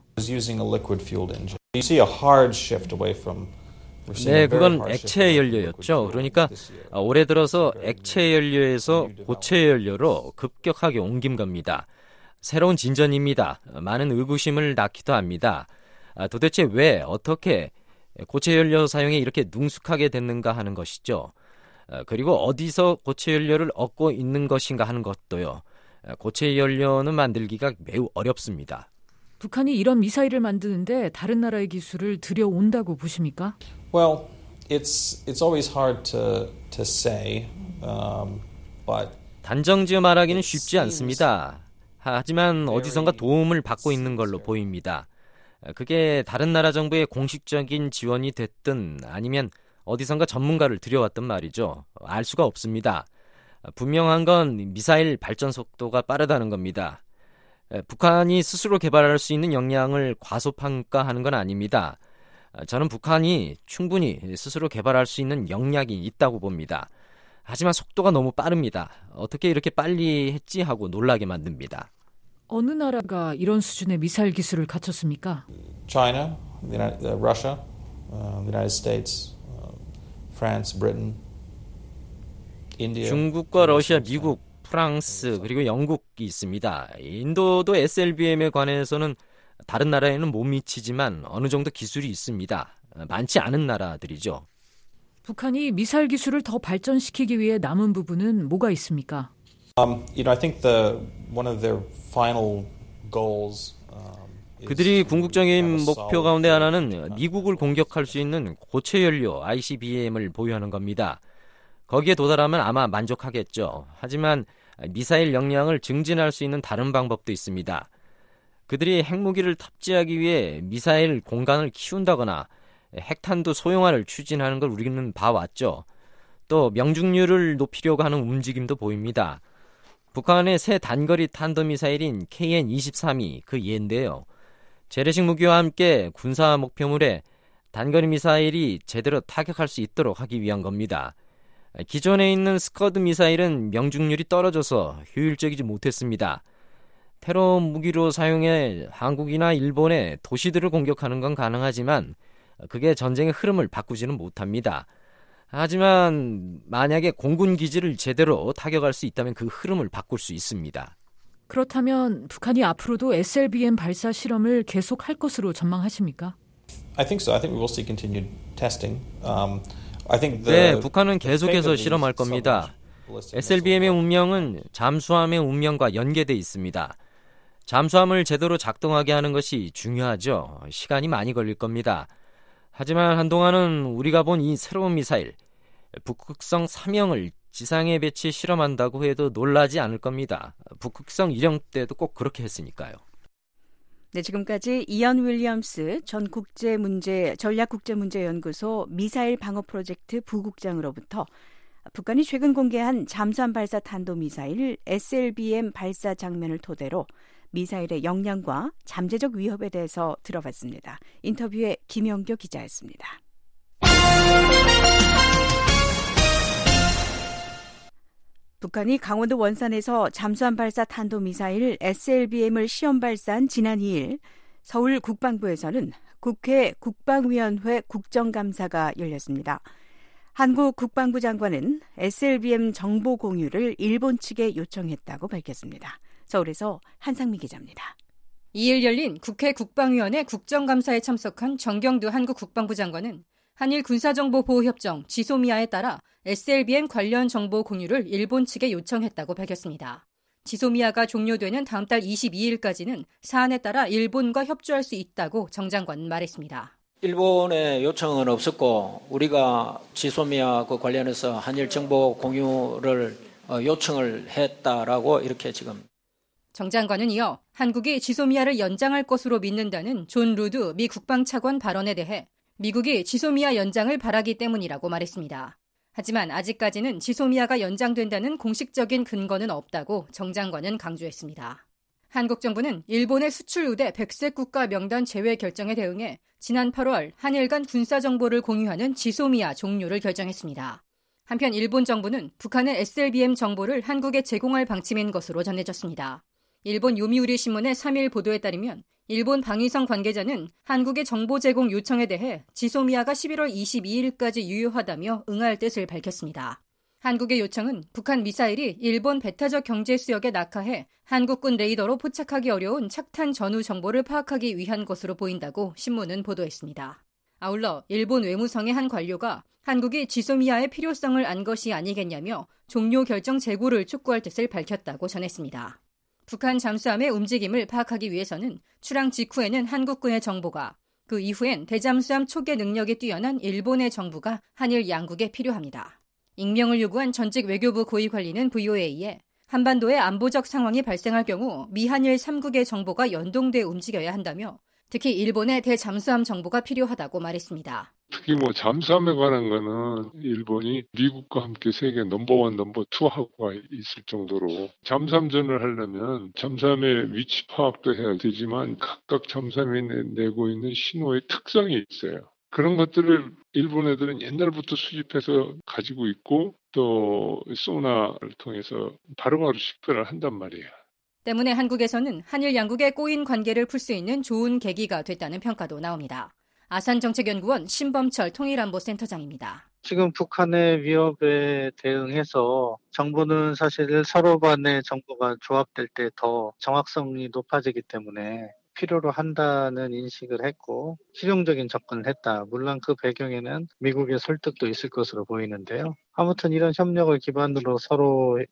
네, 그건 액체 연료였죠. 그러니까 올해 들어서 액체 연료에서 고체 연료로 급격하게 옮긴 겁니다. 새로운 진전입니다. 많은 의구심을 낳기도 합니다. 도대체 왜, 어떻게 고체 연료 사용에 이렇게 능숙하게 됐는가 하는 것이죠. 그리고 어디서 고체 연료를 얻고 있는 것인가 하는 것도요. 고체 연료는 만들기가 매우 어렵습니다. 북한이 이런 미사일을 만드는데 다른 나라의 기술을 들여온다고 보십니까? Well, it's it's always hard to to say, um, but 단정지어 말하기는 쉽지 않습니다. 하지만 어디선가 도움을 받고 있는 걸로 보입니다. 그게 다른 나라 정부의 공식적인 지원이 됐든 아니면 어디선가 전문가를 들여왔던 말이죠. 알 수가 없습니다. 분명한 건 미사일 발전 속도가 빠르다는 겁니다. 북한이 스스로 개발할 수 있는 역량을 과소평가하는 건 아닙니다. 저는 북한이 충분히 스스로 개발할 수 있는 역량이 있다고 봅니다. 하지만 속도가 너무 빠릅니다. 어떻게 이렇게 빨리 했지 하고 놀라게 만듭니다. 어느 나라가 이런 수준의 미사일 기술을 갖췄습니까? China, the United, uh, Russia, uh, the United States, uh, France, Britain, India. 중국과 러시아, 미국, 프랑스 그리고 영국이 있습니다. 인도도 에스엘비엠에 관해서는 다른 나라에는 못 미치지만 어느 정도 기술이 있습니다. 많지 않은 나라들이죠. 북한이 미사일 기술을 더 발전시키기 위해 남은 부분은 뭐가 있습니까? Um, you know, I think the one of their final goals. Um, 그들이 궁극적인 목표 가운데 하나는 미국을 공격할 수 있는 고체 연료 아이씨비엠을 보유하는 겁니다. 거기에 도달하면 아마 만족하겠죠. 하지만 미사일 역량을 증진할 수 있는 다른 방법도 있습니다. 그들이 핵무기를 탑재하기 위해 미사일 공간을 키운다거나 핵탄두 소형화를 추진하는 걸 우리는 봐왔죠. 또 명중률을 높이려고 하는 움직임도 보입니다. 북한의 새 단거리 탄도미사일인 케이엔 이십삼이 그 예인데요. 재래식 무기와 함께 군사 목표물에 단거리 미사일이 제대로 타격할 수 있도록 하기 위한 겁니다. 기존에 있는 스커드 미사일은 명중률이 떨어져서 효율적이지 못했습니다. 테러 무기로 사용해 한국이나 일본의 도시들을 공격하는 건 가능하지만 그게 전쟁의 흐름을 바꾸지는 못합니다. 하지만 만약에 공군 기지를 제대로 타격할 수 있다면 그 흐름을 바꿀 수 있습니다. 그렇다면 북한이 앞으로도 에스엘비엠 발사 실험을 계속할 것으로 전망하십니까? I think so. I think we will see continued testing. Um, I think the, 네, 북한은 계속해서 실험할 겁니다. 에스엘비엠의 운명은 잠수함의 운명과 연계돼 있습니다. 잠수함을 제대로 작동하게 하는 것이 중요하죠. 시간이 많이 걸릴 겁니다. 하지만 한동안은 우리가 본 이 새로운 미사일, 북극성 삼형을 지상에 배치 실험한다고 해도 놀라지 않을 겁니다. 북극성 일형 때도 꼭 그렇게 했으니까요. 네, 지금까지 이언 윌리엄스 전 국제문제 전략국제문제연구소 미사일 방어 프로젝트 부국장으로부터 북한이 최근 공개한 잠수함 발사 탄도미사일 에스엘비엠 발사 장면을 토대로 미사일의 역량과 잠재적 위협에 대해서 들어봤습니다. 인터뷰에 김영교 기자였습니다. 북한이 강원도 원산에서 잠수함 발사 탄도미사일 에스엘비엠을 시험 발사한 지난 이 일 서울 국방부에서는 국회 국방위원회 국정감사가 열렸습니다. 한국 국방부 장관은 에스엘비엠 정보 공유를 일본 측에 요청했다고 밝혔습니다. 서울에서 한상미 기자입니다. 이 일 열린 국회 국방위원회 국정감사에 참석한 정경두 한국 국방부 장관은 한일 군사정보보호협정 지소미아에 따라 에스엘비엠 관련 정보 공유를 일본 측에 요청했다고 밝혔습니다. 지소미아가 종료되는 다음 달 이십이 일까지는 사안에 따라 일본과 협조할 수 있다고 정 장관은 말했습니다. 일본의 요청은 없었고 우리가 지소미아 그 관련해서 한일 정보 공유를 요청을 했다라고 이렇게 지금. 정 장관은 이어 한국이 지소미아를 연장할 것으로 믿는다는 존 루드 미 국방차관 발언에 대해 미국이 지소미아 연장을 바라기 때문이라고 말했습니다. 하지만 아직까지는 지소미아가 연장된다는 공식적인 근거는 없다고 정 장관은 강조했습니다. 한국 정부는 일본의 수출 우대 백색 국가 명단 제외 결정에 대응해 지난 팔월 한일 간 군사 정보를 공유하는 지소미아 종료를 결정했습니다. 한편 일본 정부는 북한의 에스엘비엠 정보를 한국에 제공할 방침인 것으로 전해졌습니다. 일본 요미우리 신문의 삼 일 보도에 따르면 일본 방위성 관계자는 한국의 정보 제공 요청에 대해 지소미아가 십일월 이십이일까지 유효하다며 응할 뜻을 밝혔습니다. 한국의 요청은 북한 미사일이 일본 배타적 경제 수역에 낙하해 한국군 레이더로 포착하기 어려운 착탄 전후 정보를 파악하기 위한 것으로 보인다고 신문은 보도했습니다. 아울러 일본 외무성의 한 관료가 한국이 지소미아의 필요성을 안 것이 아니겠냐며 종료 결정 재고를 촉구할 뜻을 밝혔다고 전했습니다. 북한 잠수함의 움직임을 파악하기 위해서는 출항 직후에는 한국군의 정보가, 그 이후엔 대잠수함 초계 능력이 뛰어난 일본의 정부가 한일 양국에 필요합니다. 익명을 요구한 전직 외교부 고위 관리는 브이오에이에 한반도의 안보적 상황이 발생할 경우 미한일 삼 국의 정보가 연동돼 움직여야 한다며 특히 일본의 대잠수함 정보가 필요하다고 말했습니다. 특히 뭐 잠수함에 관한 거는 일본이 미국과 함께 세계 넘버원, 넘버투 하고 있을 정도로 잠수함전을 하려면 잠수함의 위치 파악도 해야 되지만 각각 잠수함이 내고 있는 신호의 특성이 있어요. 그런 것들을 일본 애들은 옛날부터 수집해서 가지고 있고 또 소나를 통해서 바로바로 식별을 한단 말이에요. 때문에 한국에서는 한일 양국의 꼬인 관계를 풀 수 있는 좋은 계기가 됐다는 평가도 나옵니다. 아산정책연구원 신범철 통일안보센터장입니다. 지금 북한의 위협에 대응해서 정보는 사실 서로 간의 정보가 조합될 때 더 정확성이 높아지기 때문에 필요로 한다는 인식을 했고 실용적인 접근을 했다. 물론 그 배경에는 미국의 설득도 있을 것으로 보이는데요. 아무튼 이런 협력을 기반으로 서로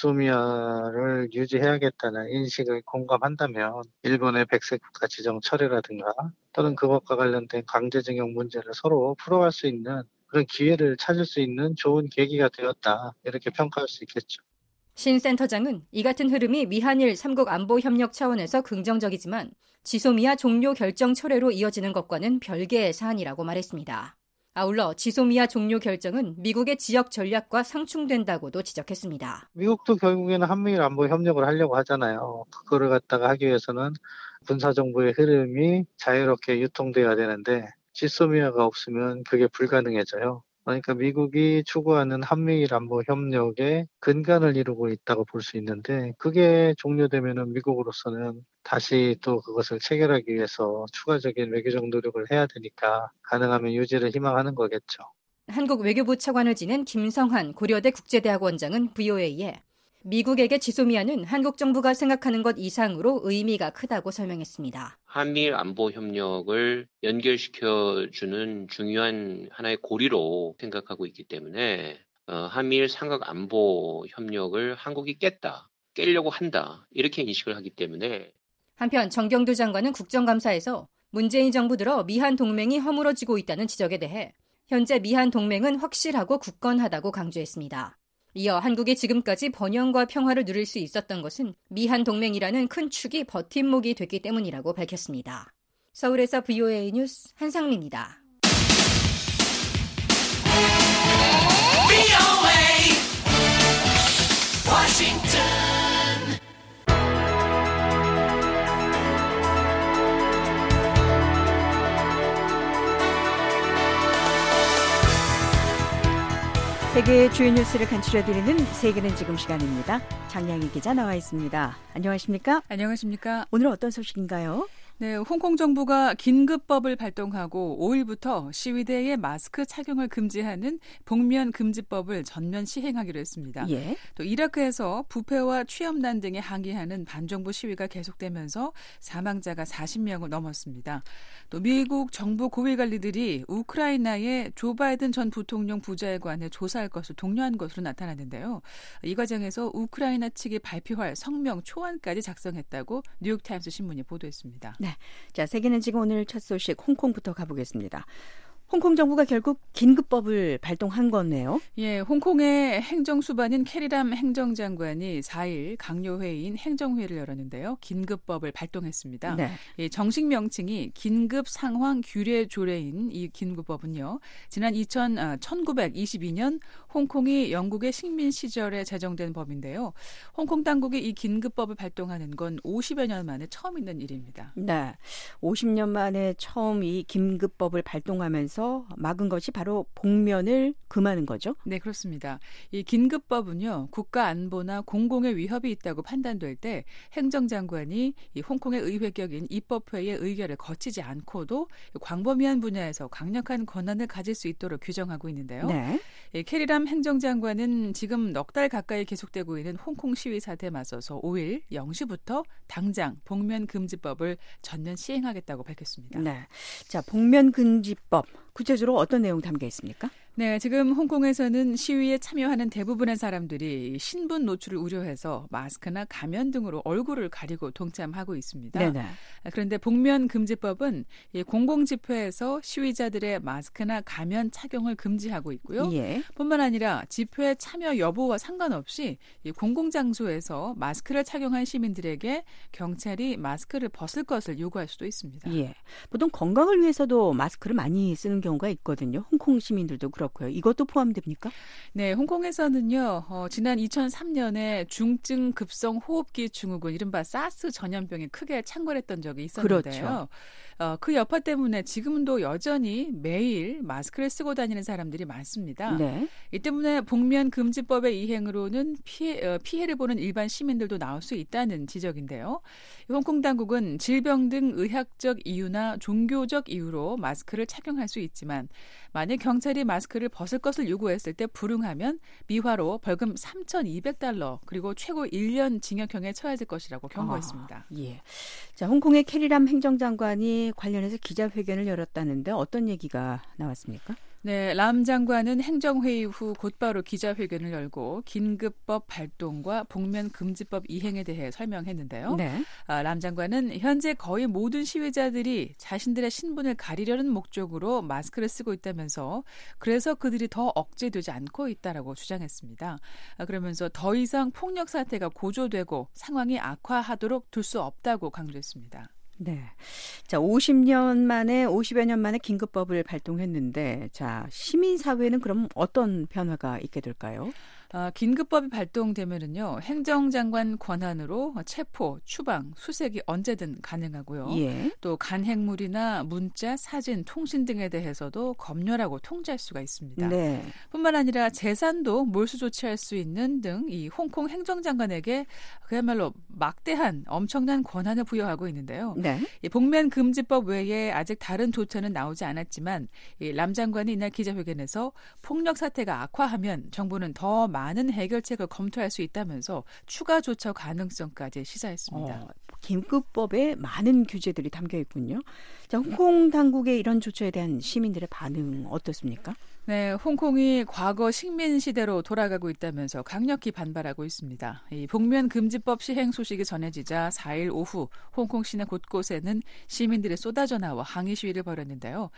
지소미아를 유지해야겠다는 인식을 공감한다면 일본의 백색 국가 지정 철회라든가 또는 그것과 관련된 강제징용 문제를 서로 풀어갈 수 있는 그런 기회를 찾을 수 있는 좋은 계기가 되었다. 이렇게 평가할 수 있겠죠. 신 센터장은 이 같은 흐름이 미한일 삼국 안보 협력 차원에서 긍정적이지만 지소미아 종료 결정 철회로 이어지는 것과는 별개의 사안이라고 말했습니다. 아울러 지소미아 종료 결정은 미국의 지역 전략과 상충된다고도 지적했습니다. 미국도 결국에는 한미일 안보 협력을 하려고 하잖아요. 그거를 갖다가 하기 위해서는 군사정보의 흐름이 자유롭게 유통돼야 되는데 지소미아가 없으면 그게 불가능해져요. 그러니까 미국이 추구하는 한미일 안보 협력의 근간을 이루고 있다고 볼 수 있는데 그게 종료되면은 미국으로서는 다시 또 그것을 체결하기 위해서 추가적인 외교적 노력을 해야 되니까 가능하면 유지를 희망하는 거겠죠. 한국 외교부 차관을 지낸 김성환 고려대 국제대학원장은 브이오에이에 미국에게 지소미아는 한국 정부가 생각하는 것 이상으로 의미가 크다고 설명했습니다. 한미일 안보 협력을 연결시켜주는 중요한 하나의 고리로 생각하고 있기 때문에 한미일 삼각 안보 협력을 한국이 깼다, 깨려고 한다 이렇게 인식을 하기 때문에 한편 정경두 장관은 국정감사에서 문재인 정부 들어 미한 동맹이 허물어지고 있다는 지적에 대해 현재 미한 동맹은 확실하고 굳건하다고 강조했습니다. 이어 한국이 지금까지 번영과 평화를 누릴 수 있었던 것은 미한 동맹이라는 큰 축이 버팀목이 됐기 때문이라고 밝혔습니다. 서울에서 브이오에이 뉴스 한상미입니다. 브이오에이 워싱턴 세계의 주요 뉴스를 간추려드리는 세계는 지금 시간입니다. 장량희 기자 나와 있습니다. 안녕하십니까? 안녕하십니까? 오늘 어떤 소식인가요? 네, 홍콩 정부가 긴급법을 발동하고 오일부터 시위대의 마스크 착용을 금지하는 복면 금지법을 전면 시행하기로 했습니다. 예. 또 이라크에서 부패와 취업난 등에 항의하는 반정부 시위가 계속되면서 사망자가 사십 명을 넘었습니다. 또 미국 정부 고위 관리들이 우크라이나의 조 바이든 전 부통령 부자에 관해 조사할 것을 독려한 것으로 나타났는데요. 이 과정에서 우크라이나 측이 발표할 성명 초안까지 작성했다고 뉴욕타임스 신문이 보도했습니다. 네, 자 세계는 지금 오늘 첫 소식 홍콩부터 가보겠습니다. 홍콩 정부가 결국 긴급법을 발동한 거네요. 예, 홍콩의 행정수반인 캐리람 행정장관이 사 일 강요회의인 행정회의를 열었는데요. 긴급법을 발동했습니다. 네. 예, 정식 명칭이 긴급상황규례조례인 이 긴급법은요. 지난 천구백이십이 년 홍콩이 영국의 식민 시절에 제정된 법인데요. 홍콩 당국이 이 긴급법을 발동하는 건 오십여 년 만에 처음 있는 일입니다. 네, 오십 년 만에 처음 이 긴급법을 발동하면서 막은 것이 바로 복면을 금하는 거죠? 네, 그렇습니다. 이 긴급법은요, 국가 안보나 공공의 위협이 있다고 판단될 때 행정장관이 이 홍콩의 의회격인 입법회의 의결을 거치지 않고도 광범위한 분야에서 강력한 권한을 가질 수 있도록 규정하고 있는데요. 네. 이 캐리람 행정장관은 지금 넉 달 가까이 계속되고 있는 홍콩 시위 사태에 맞서서 오 일 영 시부터 당장 복면 금지법을 전면 시행하겠다고 밝혔습니다. 네. 자, 복면 금지법 구체적으로 어떤 내용 담겨 있습니까? 네, 지금 홍콩에서는 시위에 참여하는 대부분의 사람들이 신분 노출을 우려해서 마스크나 가면 등으로 얼굴을 가리고 동참하고 있습니다. 네네. 그런데 복면 금지법은 공공집회에서 시위자들의 마스크나 가면 착용을 금지하고 있고요. 예. 뿐만 아니라 집회 참여 여부와 상관없이 공공장소에서 마스크를 착용한 시민들에게 경찰이 마스크를 벗을 것을 요구할 수도 있습니다. 예. 보통 건강을 위해서도 마스크를 많이 쓰는 경우가 있거든요. 홍콩 시민들도 그렇고요. 이것도 포함됩니까? 네, 홍콩에서는요. 어, 지난 이천삼 년에 중증 급성 호흡기 증후군, 이른바 사스 전염병이 크게 창궐했던 적이 있었는데요. 그렇죠. 어, 그 여파 때문에 지금도 여전히 매일 마스크를 쓰고 다니는 사람들이 많습니다. 네. 이 때문에 복면 금지법의 이행으로는 피해, 어, 피해를 보는 일반 시민들도 나올 수 있다는 지적인데요. 홍콩 당국은 질병 등 의학적 이유나 종교적 이유로 마스크를 착용할 수 있지만 만약 경찰이 마스크를 벗을 것을 요구했을 때 불응하면 미화로 벌금 삼천이백 달러 그리고 최고 일 년 징역형에 처해질 것이라고 경고했습니다. 아, 예. 자, 홍콩의 캐리람 행정장관이 관련해서 기자회견을 열었다는데 어떤 얘기가 나왔습니까? 네, 람 장관은 행정회의 후 곧바로 기자회견을 열고 긴급법 발동과 복면 금지법 이행에 대해 설명했는데요. 네. 아, 람 장관은 현재 거의 모든 시위자들이 자신들의 신분을 가리려는 목적으로 마스크를 쓰고 있다면서 그래서 그들이 더 억제되지 않고 있다라고 주장했습니다. 아, 그러면서 더 이상 폭력 사태가 고조되고 상황이 악화하도록 둘 수 없다고 강조했습니다. 네. 자, 오십 년 만에, 오십여 년 만에 긴급법을 발동했는데, 자, 시민사회는 그럼 어떤 변화가 있게 될까요? 아, 긴급법이 발동되면은요, 행정장관 권한으로 체포, 추방, 수색이 언제든 가능하고요. 예. 또 간행물이나 문자, 사진, 통신 등에 대해서도 검열하고 통제할 수가 있습니다. 네. 뿐만 아니라 재산도 몰수 조치할 수 있는 등 이 홍콩 행정장관에게 그야말로 막대한 엄청난 권한을 부여하고 있는데요. 네. 이 복면 금지법 외에 아직 다른 조처는 나오지 않았지만 이 람 장관이 이날 기자회견에서 폭력 사태가 악화하면 정부는 더 많은 해결책을 검토할 수 있다면서 추가 조처 가능성까지 시사했습니다. 어, 긴급법에 많은 규제들이 담겨 있군요. 자, 홍콩 당국의 이런 조처에 대한 시민들의 반응 어떻습니까? 네, 홍콩이 과거 식민 시대로 돌아가고 있다면서 강력히 반발하고 있습니다. 이 복면 금지법 시행 소식이 전해지자 사 일 오후 홍콩 시내 곳곳에는 시민들이 쏟아져 나와 항의 시위를 벌였는데요.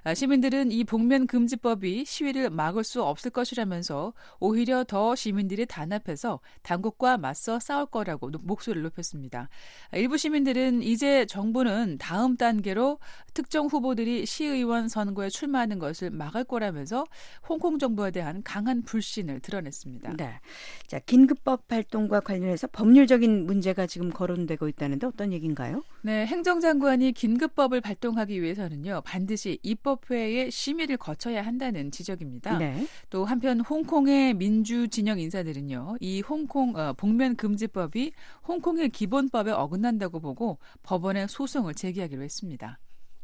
시민들은 이 복면 금지법이 시위를 막을 수 없을 것이라면서 오히려 더 시민들이 단합해서 당국과 맞서 싸울 거라고 목소리를 높였습니다. 일부 시민들은 이제 정부는 다음 단계로 특정 후보들이 시의원 선거에 출마하는 것을 막을 거라면서 홍콩 정부에 대한 강한 불신을 드러냈습니다. 네. 자, 긴급법 발동과 관련해서 법률적인 문제가 지금 거론되고 있다는데 어떤 얘기인가요? 네, 행정장관이 긴급법을 발동하기 위해서는요, 반드시 입법회의 심의를 거쳐야 한다는 지적입니다. 네. 또 한편 홍콩의 민주 진영 인사들은요, 이 홍콩 어, 복면 금지법이 홍콩의 기본법에 어긋난다고 보고 법원에 소송을 제기하기로 했습니다.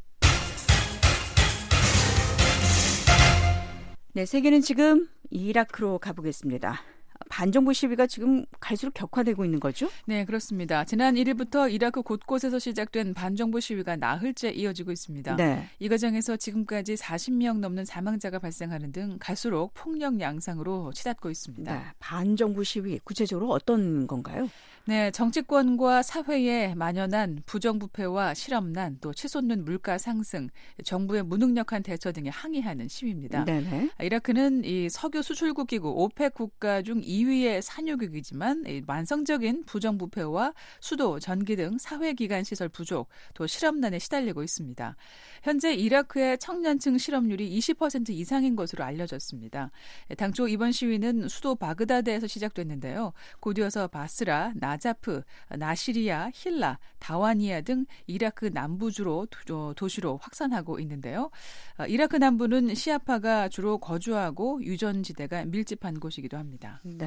네, 세계는 지금 이라크로 가보겠습니다. 반정부 시위가 지금 갈수록 격화되고 있는 거죠? 네, 그렇습니다. 지난 일 일부터 이라크 곳곳에서 시작된 반정부 시위가 나흘째 이어지고 있습니다. 네. 이 과정에서 지금까지 사십 명 넘는 사망자가 발생하는 등 갈수록 폭력 양상으로 치닫고 있습니다. 네, 반정부 시위 구체적으로 어떤 건가요? 네, 정치권과 사회에 만연한 부정부패와 실업난, 또 치솟는 물가 상승, 정부의 무능력한 대처 등에 항의하는 시위입니다. 네네. 이라크는 이 석유 수출국이고 오펙 국가 중 이 위의 산유국이지만 만성적인 부정부패와 수도, 전기 등 사회기관 시설 부족, 또 실업난에 시달리고 있습니다. 현재 이라크의 청년층 실업률이 이십 퍼센트 이상인 것으로 알려졌습니다. 당초 이번 시위는 수도 바그다드에서 시작됐는데요. 곧이어서 바스라, 나자프, 나시리아, 힐라, 다와니아 등 이라크 남부주로 도시로 확산하고 있는데요. 이라크 남부는 시아파가 주로 거주하고 유전지대가 밀집한 곳이기도 합니다. 네.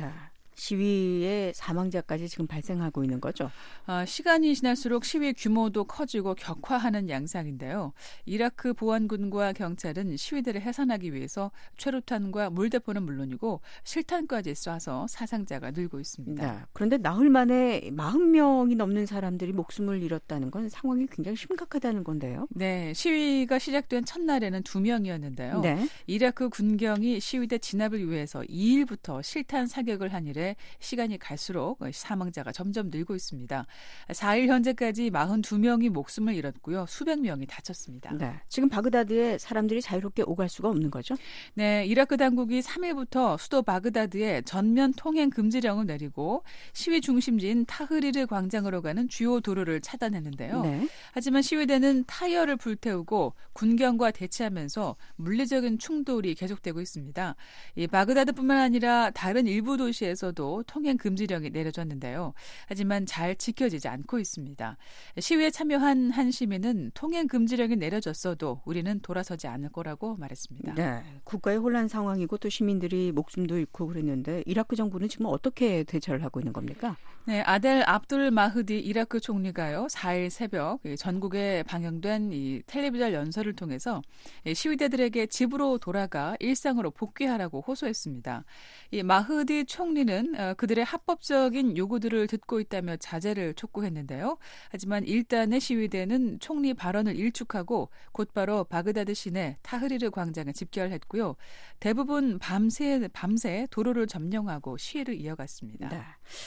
시위의 사망자까지 지금 발생하고 있는 거죠. 아, 시간이 지날수록 시위 규모도 커지고 격화하는 양상인데요. 이라크 보안군과 경찰은 시위대를 해산하기 위해서 최루탄과 물대포는 물론이고 실탄까지 쏴서 사상자가 늘고 있습니다. 네. 그런데 나흘 만에 사십 명이 넘는 사람들이 목숨을 잃었다는 건 상황이 굉장히 심각하다는 건데요. 네, 시위가 시작된 첫날에는 두 명이었는데요. 네. 이라크 군경이 시위대 진압을 위해서 이 일부터 실탄 사격을 한 이래 시간이 갈수록 사망자가 점점 늘고 있습니다. 사 일 현재까지 사십이 명이 목숨을 잃었고요. 수백 명이 다쳤습니다. 네. 지금 바그다드에 사람들이 자유롭게 오갈 수가 없는 거죠? 네, 이라크 당국이 삼 일부터 수도 바그다드에 전면 통행 금지령을 내리고 시위 중심지인 타흐리르 광장으로 가는 주요 도로를 차단했는데요. 네. 하지만 시위대는 타이어를 불태우고 군경과 대치하면서 물리적인 충돌이 계속되고 있습니다. 이 바그다드뿐만 아니라 다른 일부 도시에서도 통행 금지령이 내려졌는데요. 하지만 잘 지켜지지 않고 있습니다. 시위에 참여한 한 시민은 통행 금지령이 내려졌어도 우리는 돌아서지 않을 거라고 말했습니다. 네, 국가의 혼란 상황이고 또 시민들이 목숨도 잃고 그랬는데 이라크 정부는 지금 어떻게 대처를 하고 있는 겁니까? 네, 아델 압둘 마흐디 이라크 총리가요. 사 일 새벽 전국에 방영된 이 텔레비전 연설을 통해서 시위대들에게 집으로 돌아가 일상으로 복귀하라고 호소했습니다. 이 마흐디 총리는 그들의 합법적인 요구들을 듣고 있다며 자제를 촉구했는데요. 하지만 일단의 시위대는 총리 발언을 일축하고 곧바로 바그다드 시내 타흐리르 광장에 집결했고요. 대부분 밤새, 밤새 도로를 점령하고 시위를 이어갔습니다. 네.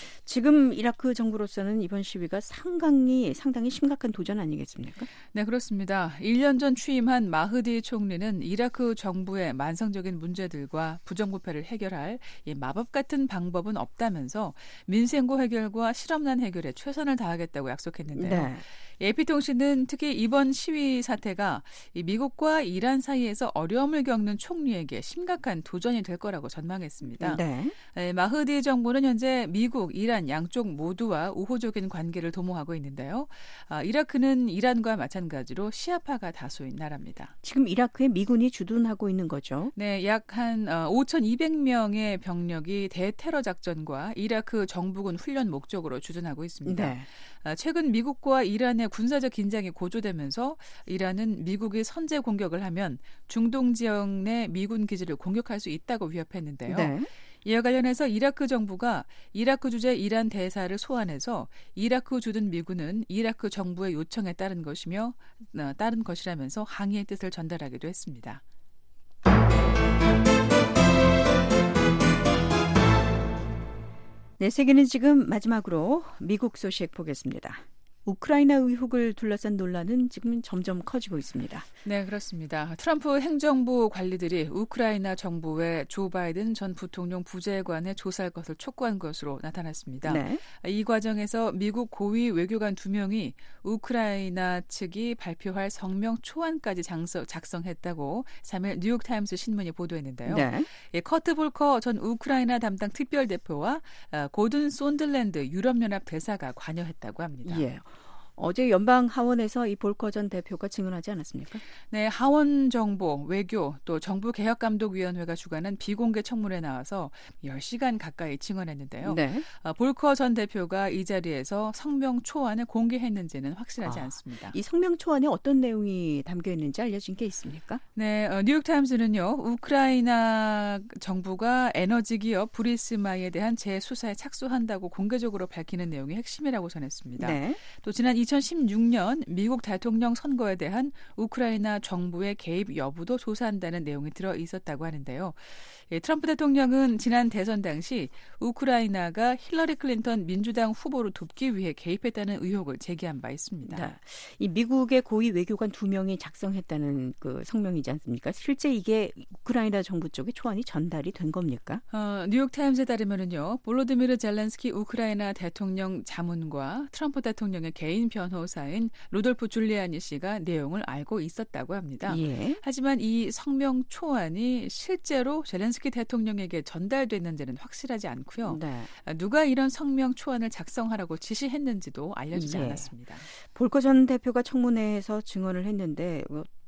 지금 이라크 정부로서는 이번 시위가 상당히, 상당히 심각한 도전 아니겠습니까? 네, 그렇습니다. 일 년 전 취임한 마흐디 총리는 이라크 정부의 만성적인 문제들과 부정부패를 해결할 이 마법 같은 방법은 없다면서 민생고 해결과 실업난 해결에 최선을 다하겠다고 약속했는데요. 네. 에이피통신은 특히 이번 시위 사태가 미국과 이란 사이에서 어려움을 겪는 총리에게 심각한 도전이 될 거라고 전망했습니다. 네. 마흐디 정부는 현재 미국, 이란 양쪽 모두와 우호적인 관계를 도모하고 있는데요. 이라크는 이란과 마찬가지로 시아파가 다수인 나라입니다. 지금 이라크에 미군이 주둔하고 있는 거죠? 네, 약 한 오천이백 명의 병력이 대테러 작전과 이라크 정부군 훈련 목적으로 주둔하고 있습니다. 네. 최근 미국과 이란의 군사적 긴장이 고조되면서 이란은 미국이 선제 공격을 하면 중동 지역 내 미군 기지를 공격할 수 있다고 위협했는데요. 네. 이와 관련해서 이라크 정부가 이라크 주재 이란 대사를 소환해서 이라크 주둔 미군은 이라크 정부의 요청에 따른 것이며 따른 것이라면서 항의의 뜻을 전달하기도 했습니다. 네, 세계는 지금 마지막으로 미국 소식 보겠습니다. 우크라이나 의혹을 둘러싼 논란은 지금 점점 커지고 있습니다. 네, 그렇습니다. 트럼프 행정부 관리들이 우크라이나 정부의 조 바이든 전 부통령 부재에 관해 조사할 것을 촉구한 것으로 나타났습니다. 네. 이 과정에서 미국 고위 외교관 두 명이 우크라이나 측이 발표할 성명 초안까지 장서, 작성했다고 삼 일 뉴욕타임스 신문이 보도했는데요. 네. 예, 커트 볼커 전 우크라이나 담당 특별대표와 고든 손들랜드 유럽연합 대사가 관여했다고 합니다. 예. 어제 연방 하원에서 이 볼커 전 대표가 증언하지 않았습니까? 네, 하원 정보, 외교, 또 정부 개혁감독위원회가 주관한 비공개 청문회에 나와서 열 시간 가까이 증언했는데요. 네. 볼커 전 대표가 이 자리에서 성명 초안을 공개했는지는 확실하지 아, 않습니다. 이 성명 초안에 어떤 내용이 담겨 있는지 알려진 게 있습니까? 네, 어, 뉴욕타임스는요. 우크라이나 정부가 에너지 기업 브리스마에 대한 재수사에 착수한다고 공개적으로 밝히는 내용이 핵심이라고 전했습니다. 네. 또 지난 이천십육 년 미국 대통령 선거에 대한 우크라이나 정부의 개입 여부도 조사한다는 내용이 들어 있었다고 하는데요. 예, 트럼프 대통령은 지난 대선 당시 우크라이나가 힐러리 클린턴 민주당 후보를 돕기 위해 개입했다는 의혹을 제기한 바 있습니다. 네. 이 미국의 고위 외교관 두 명이 작성했다는 그 성명이지 않습니까? 실제 이게 우크라이나 정부 쪽에 초안이 전달이 된 겁니까? 어, 뉴욕타임스에 따르면은요, 볼로디미르 젤렌스키 우크라이나 대통령 자문과 트럼프 대통령의 개인 변호사인 루돌프 줄리아니 씨가 내용을 알고 있었다고 합니다. 예. 하지만 이 성명 초안이 실제로 젤렌스키 대통령에게 전달됐는지는 확실하지 않고요. 네. 누가 이런 성명 초안을 작성하라고 지시했는지도 알려지지 예. 않았습니다. 볼커 전 대표가 청문회에서 증언을 했는데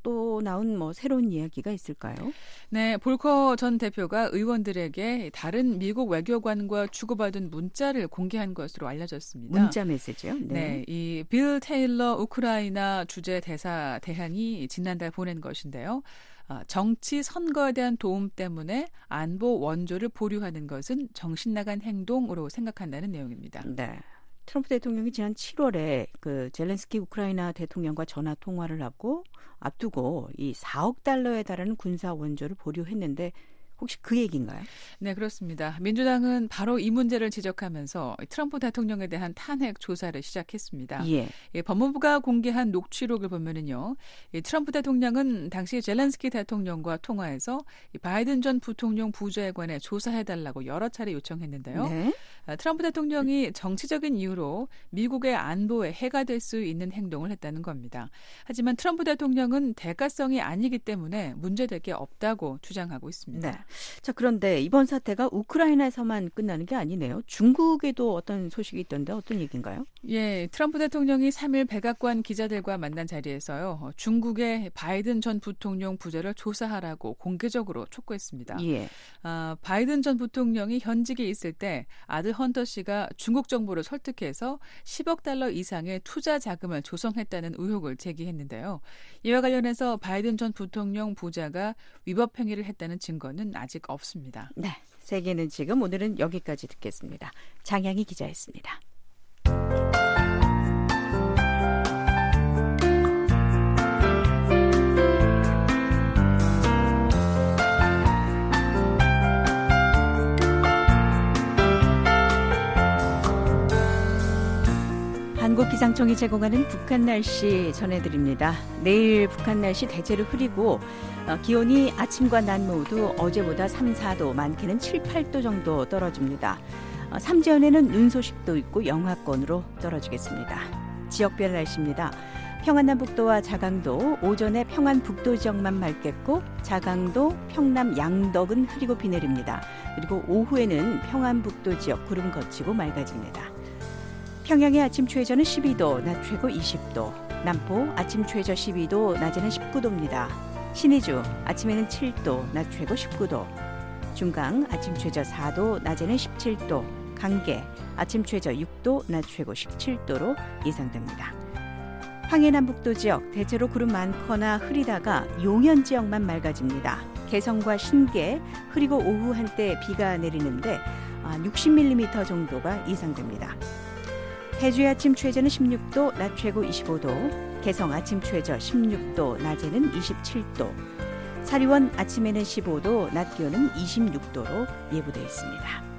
또 나온 뭐 새로운 이야기가 있을까요? 네, 볼커 전 대표가 의원들에게 다른 미국 외교관과 주고받은 문자를 공개한 것으로 알려졌습니다. 문자 메시지요? 네. 네, 이 빌 테일러 우크라이나 주재 대사 대행이 지난달 보낸 것인데요. 정치 선거에 대한 도움 때문에 안보 원조를 보류하는 것은 정신나간 행동으로 생각한다는 내용입니다. 네. 트럼프 대통령이 지난 칠월에 그 젤렌스키 우크라이나 대통령과 전화 통화를 하고 앞두고 이 사억 달러에 달하는 군사 원조를 보류했는데 혹시 그 얘기인가요? 네, 그렇습니다. 민주당은 바로 이 문제를 지적하면서 트럼프 대통령에 대한 탄핵 조사를 시작했습니다. 예. 예, 법무부가 공개한 녹취록을 보면은요, 이 트럼프 대통령은 당시 젤렌스키 대통령과 통화해서 이 바이든 전 부통령 부자에 관해 조사해달라고 여러 차례 요청했는데요. 네. 아, 트럼프 대통령이 정치적인 이유로 미국의 안보에 해가 될 수 있는 행동을 했다는 겁니다. 하지만 트럼프 대통령은 대가성이 아니기 때문에 문제될 게 없다고 주장하고 있습니다. 네. 자, 그런데 이번 사태가 우크라이나에서만 끝나는 게 아니네요. 중국에도 어떤 소식이 있던데 어떤 얘기인가요? 예, 트럼프 대통령이 삼 일 백악관 기자들과 만난 자리에서요, 중국의 바이든 전 부통령 부재를 조사하라고 공개적으로 촉구했습니다. 예. 아, 바이든 전 부통령이 현직에 있을 때 아들 헌터 씨가 중국 정부를 설득해서 십억 달러 이상의 투자 자금을 조성했다는 의혹을 제기했는데요. 이와 관련해서 바이든 전 부통령 부자가 위법 행위를 했다는 증거는 아직 없습니다. 네, 세계는 지금 오늘은 여기까지 듣겠습니다. 장양희 기자였습니다. 한국기상청이 제공하는 북한 날씨 전해드립니다. 내일 북한 날씨 대체로 흐리고 어, 기온이 아침과 낮 모두 어제보다 삼, 사 도, 많게는 칠, 팔 도 정도 떨어집니다. 어, 삼지연에는 눈 소식도 있고 영하권으로 떨어지겠습니다. 지역별 날씨입니다. 평안남북도와 자강도, 오전에 평안북도 지역만 맑겠고 자강도, 평남 양덕은 흐리고 비 내립니다. 그리고 오후에는 평안북도 지역 구름 거치고 맑아집니다. 평양의 아침 최저는 십이 도, 낮 최고 이십 도, 남포 아침 최저 십이 도, 낮에는 십구 도입니다. 신의주 아침에는 칠 도, 낮 최고 십구 도, 중강 아침 최저 사 도, 낮에는 십칠 도, 강계 아침 최저 육 도, 낮 최고 십칠 도로 예상됩니다. 황해남북도 지역 대체로 구름 많거나 흐리다가 용현 지역만 맑아집니다. 개성과 신계 흐리고 오후 한때 비가 내리는데 육십 밀리미터 정도가 예상됩니다. 해주의 아침 최저는 십육 도, 낮 최고 이십오 도, 개성 아침 최저 십육 도, 낮에는 이십칠 도, 사리원 아침에는 십오 도, 낮 기온은 이십육 도로 예보되어 있습니다.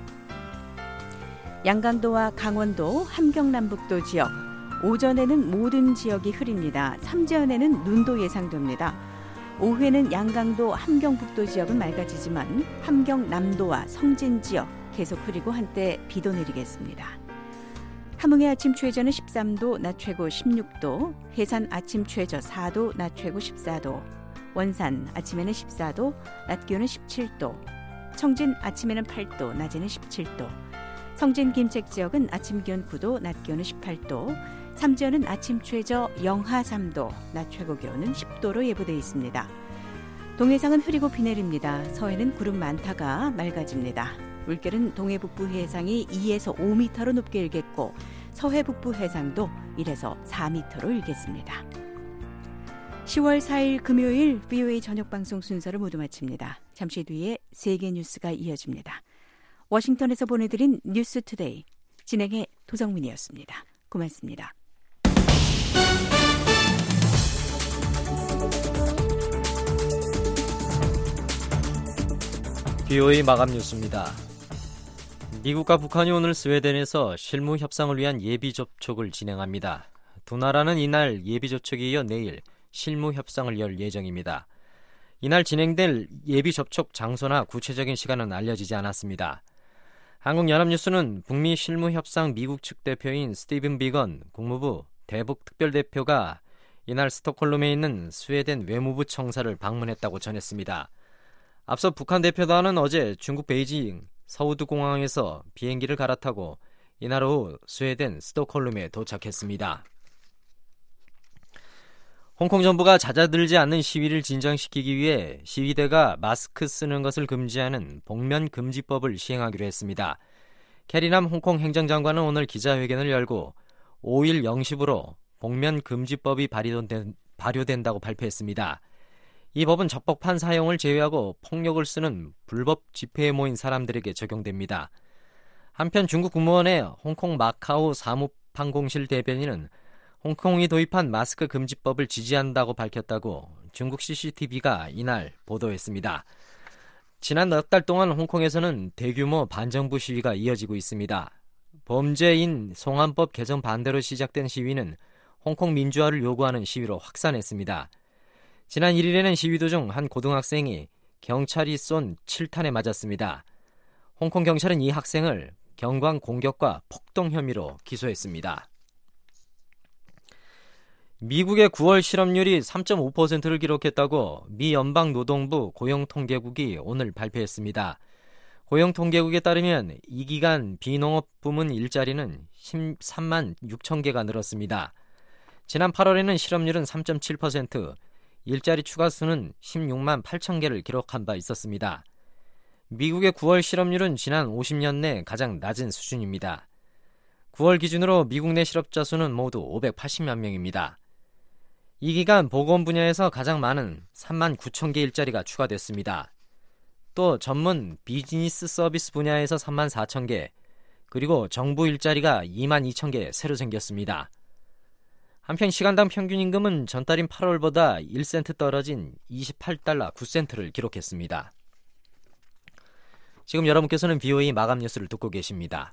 양강도와 강원도, 함경남북도 지역, 오전에는 모든 지역이 흐립니다. 삼지연에는 눈도 예상됩니다. 오후에는 양강도, 함경북도 지역은 맑아지지만 함경남도와 성진 지역 계속 흐리고 한때 비도 내리겠습니다. 함흥의 아침 최저는 십삼 도, 낮 최고 십육 도, 해산 아침 최저 사 도, 낮 최고 십사 도, 원산 아침에는 십사 도, 낮 기온은 십칠 도, 청진 아침에는 팔 도, 낮에는 십칠 도, 성진 김책 지역은 아침 기온 구 도, 낮 기온은 십팔 도, 삼지연은 아침 최저 영하 삼 도, 낮 최고 기온은 십 도로 예보되어 있습니다. 동해상은 흐리고 비 내립니다. 서해는 구름 많다가 맑아집니다. 물결은 동해 북부 해상이 이에서 오 미터로 높게 일겠고 서해 북부 해상도 일에서 사 미터로 일겠습니다. 시월 사 일 금요일 브이오에이 저녁 방송 순서를 모두 마칩니다. 잠시 뒤에 세계 뉴스가 이어집니다. 워싱턴에서 보내드린 뉴스 투데이 진행의 도정민이었습니다. 고맙습니다. 브이오에이 마감 뉴스입니다. 미국과 북한이 오늘 스웨덴에서 실무 협상을 위한 예비 접촉을 진행합니다. 두 나라는 이날 예비 접촉에 이어 내일 실무 협상을 열 예정입니다. 이날 진행될 예비 접촉 장소나 구체적인 시간은 알려지지 않았습니다. 한국연합뉴스는 북미 실무 협상 미국 측 대표인 스티븐 비건 국무부 대북 특별대표가 이날 스톡홀름에 있는 스웨덴 외무부 청사를 방문했다고 전했습니다. 앞서 북한 대표단은 어제 중국 베이징 서우드 공항에서 비행기를 갈아타고 이날 오후 스웨덴 스톡홀름에 도착했습니다. 홍콩 정부가 잦아들지 않는 시위를 진정시키기 위해 시위대가 마스크 쓰는 것을 금지하는 복면 금지법을 시행하기로 했습니다. 캐리남 홍콩 행정장관은 오늘 기자회견을 열고 오일 영 시부로 복면 금지법이 발의된, 발효된다고 발표했습니다. 이 법은 적법한 사용을 제외하고 폭력을 쓰는 불법 집회에 모인 사람들에게 적용됩니다. 한편 중국 국무원의 홍콩 마카오 사무판공실 대변인은 홍콩이 도입한 마스크 금지법을 지지한다고 밝혔다고 중국 씨씨티비가 이날 보도했습니다. 지난 넉 달 동안 홍콩에서는 대규모 반정부 시위가 이어지고 있습니다. 범죄인 송환법 개정 반대로 시작된 시위는 홍콩 민주화를 요구하는 시위로 확산했습니다. 지난 일 일에는 시위 도중 한 고등학생이 경찰이 쏜 칠탄에 맞았습니다. 홍콩 경찰은 이 학생을 경광 공격과 폭동 혐의로 기소했습니다. 미국의 구월 실업률이 삼 점 오 퍼센트를 기록했다고 미 연방노동부 고용통계국이 오늘 발표했습니다. 고용통계국에 따르면 이 기간 비농업 부문 일자리는 십삼만 육천 개가 늘었습니다. 지난 팔월에는 실업률은 삼 점 칠 퍼센트, 일자리 추가 수는 십육만 팔천 개를 기록한 바 있었습니다. 미국의 구월 실업률은 지난 오십 년 내 가장 낮은 수준입니다. 구월 기준으로 미국 내 실업자 수는 모두 오백팔십만 명입니다. 이 기간 보건 분야에서 가장 많은 삼만 구천 개 일자리가 추가됐습니다. 또 전문 비즈니스 서비스 분야에서 삼만 사천 개, 그리고 정부 일자리가 이만 이천 개 새로 생겼습니다. 한편 시간당 평균 임금은 전달인 팔월보다 일 센트 떨어진 이십팔 달러 구 센트를 기록했습니다. 지금 여러분께서는 비오에이 마감 뉴스를 듣고 계십니다.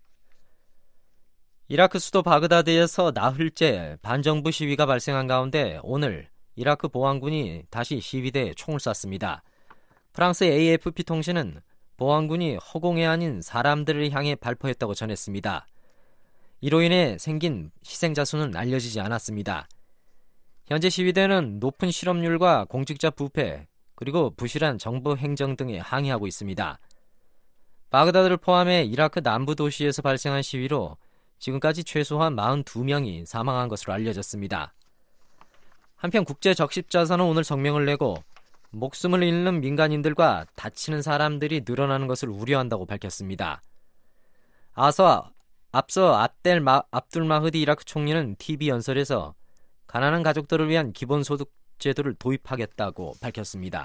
이라크 수도 바그다드에서 나흘째 반정부 시위가 발생한 가운데 오늘 이라크 보안군이 다시 시위대에 총을 쐈습니다. 프랑스 에이에프피 통신은 보안군이 허공에 아닌 사람들을 향해 발포했다고 전했습니다. 이로 인해 생긴 희생자 수는 알려지지 않았습니다. 현재 시위대는 높은 실업률과 공직자 부패, 그리고 부실한 정부 행정 등에 항의하고 있습니다. 바그다드를 포함해 이라크 남부 도시에서 발생한 시위로 지금까지 최소한 사십이 명이 사망한 것으로 알려졌습니다. 한편 국제적십자사는 오늘 성명을 내고 목숨을 잃는 민간인들과 다치는 사람들이 늘어나는 것을 우려한다고 밝혔습니다. 아서 앞서 압델 마, 압둘 마흐디 이라크 총리는 티비 연설에서 가난한 가족들을 위한 기본소득 제도를 도입하겠다고 밝혔습니다.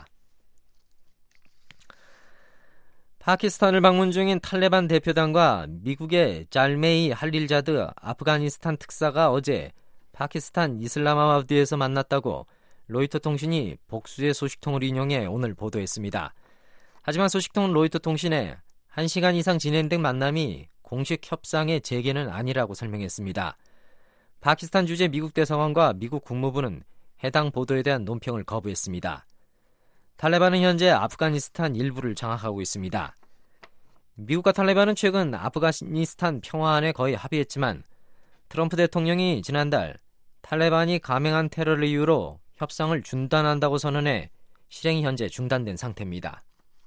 파키스탄을 방문 중인 탈레반 대표단과 미국의 잘메이 할릴자드 아프가니스탄 특사가 어제 파키스탄 이슬라마바드에서 만났다고 로이터 통신이 복수의 소식통을 인용해 오늘 보도했습니다. 하지만 소식통은 로이터 통신에 한 시간 이상 진행된 만남이 공식 협상의 재개는 아니라고 설명했습니다. 파키스탄 주재 미국 대사관과 미국 국무부는 해당 보도에 대한 논평을 거부했습니다. 탈레반은 현재 아프가니스탄 일부를 장악하고 있습니다. 미국과 탈레반은 최근 아프가니스탄 평화안에 거의 합의했지만 트럼프 대통령이 지난달 탈레반이 감행한 테러를 이유로 협상을 중단한다고 선언해 실행이 현재 중단된 상태입니다.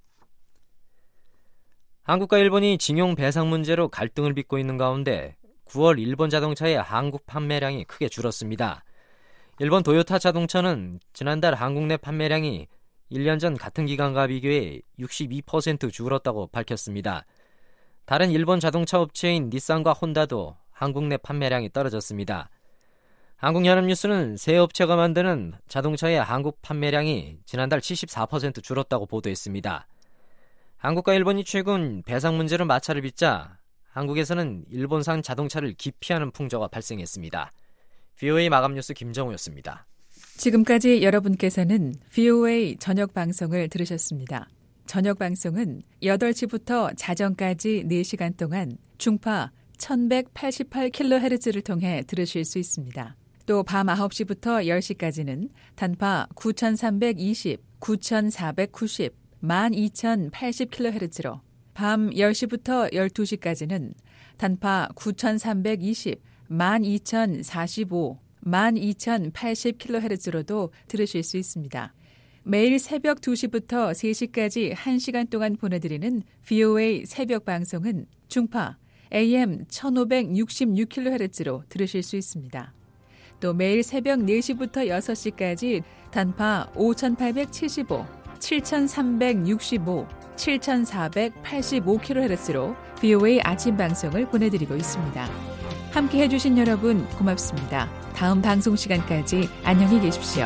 한국과 일본이 징용 배상 문제로 갈등을 빚고 있는 가운데 구월 일본 자동차의 한국 판매량이 크게 줄었습니다. 일본 도요타 자동차는 지난달 한국 내 판매량이 일 년 전 같은 기간과 비교해 육십이 퍼센트 줄었다고 밝혔습니다. 다른 일본 자동차 업체인 닛산과 혼다도 한국 내 판매량이 떨어졌습니다. 한국연합뉴스는 세 업체가 만드는 자동차의 한국 판매량이 지난달 칠십사 퍼센트 줄었다고 보도했습니다. 한국과 일본이 최근 배상 문제로 마찰을 빚자 한국에서는 일본산 자동차를 기피하는 풍조가 발생했습니다. 비오에이 마감뉴스 김정우였습니다. 지금까지 여러분께서는 비오에이 저녁 방송을 들으셨습니다. 저녁 방송은 여덟 시부터 자정까지 네 시간 동안 중파 천백팔십팔 킬로헤르츠를 통해 들으실 수 있습니다. 또 밤 아홉 시부터 열 시까지는 단파 구천삼백이십, 구천사백구십, 만 이천팔십 킬로헤르츠로 밤 열 시부터 열두 시까지는 단파 구천삼백이십, 만 이천사십오, 만 이천팔십 킬로헤르츠로도 들으실 수 있습니다. 매일 새벽 두 시부터 세 시까지 한 시간 동안 보내드리는 비오에이 새벽 방송은 중파 에이엠 천오백육십육 킬로헤르츠로 들으실 수 있습니다. 또 매일 새벽 네 시부터 여섯 시까지 단파 오천팔백칠십오, 칠천삼백육십오, 칠천사백팔십오 킬로헤르츠로 브이오에이 아침 방송을 보내드리고 있습니다. 함께 해주신 여러분 고맙습니다. 다음 방송 시간까지 안녕히 계십시오.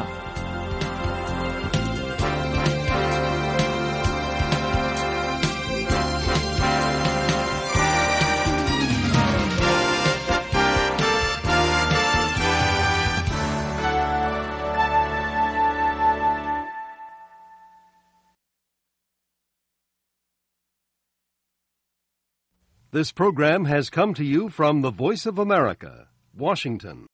This program has come to you from the Voice of America, Washington.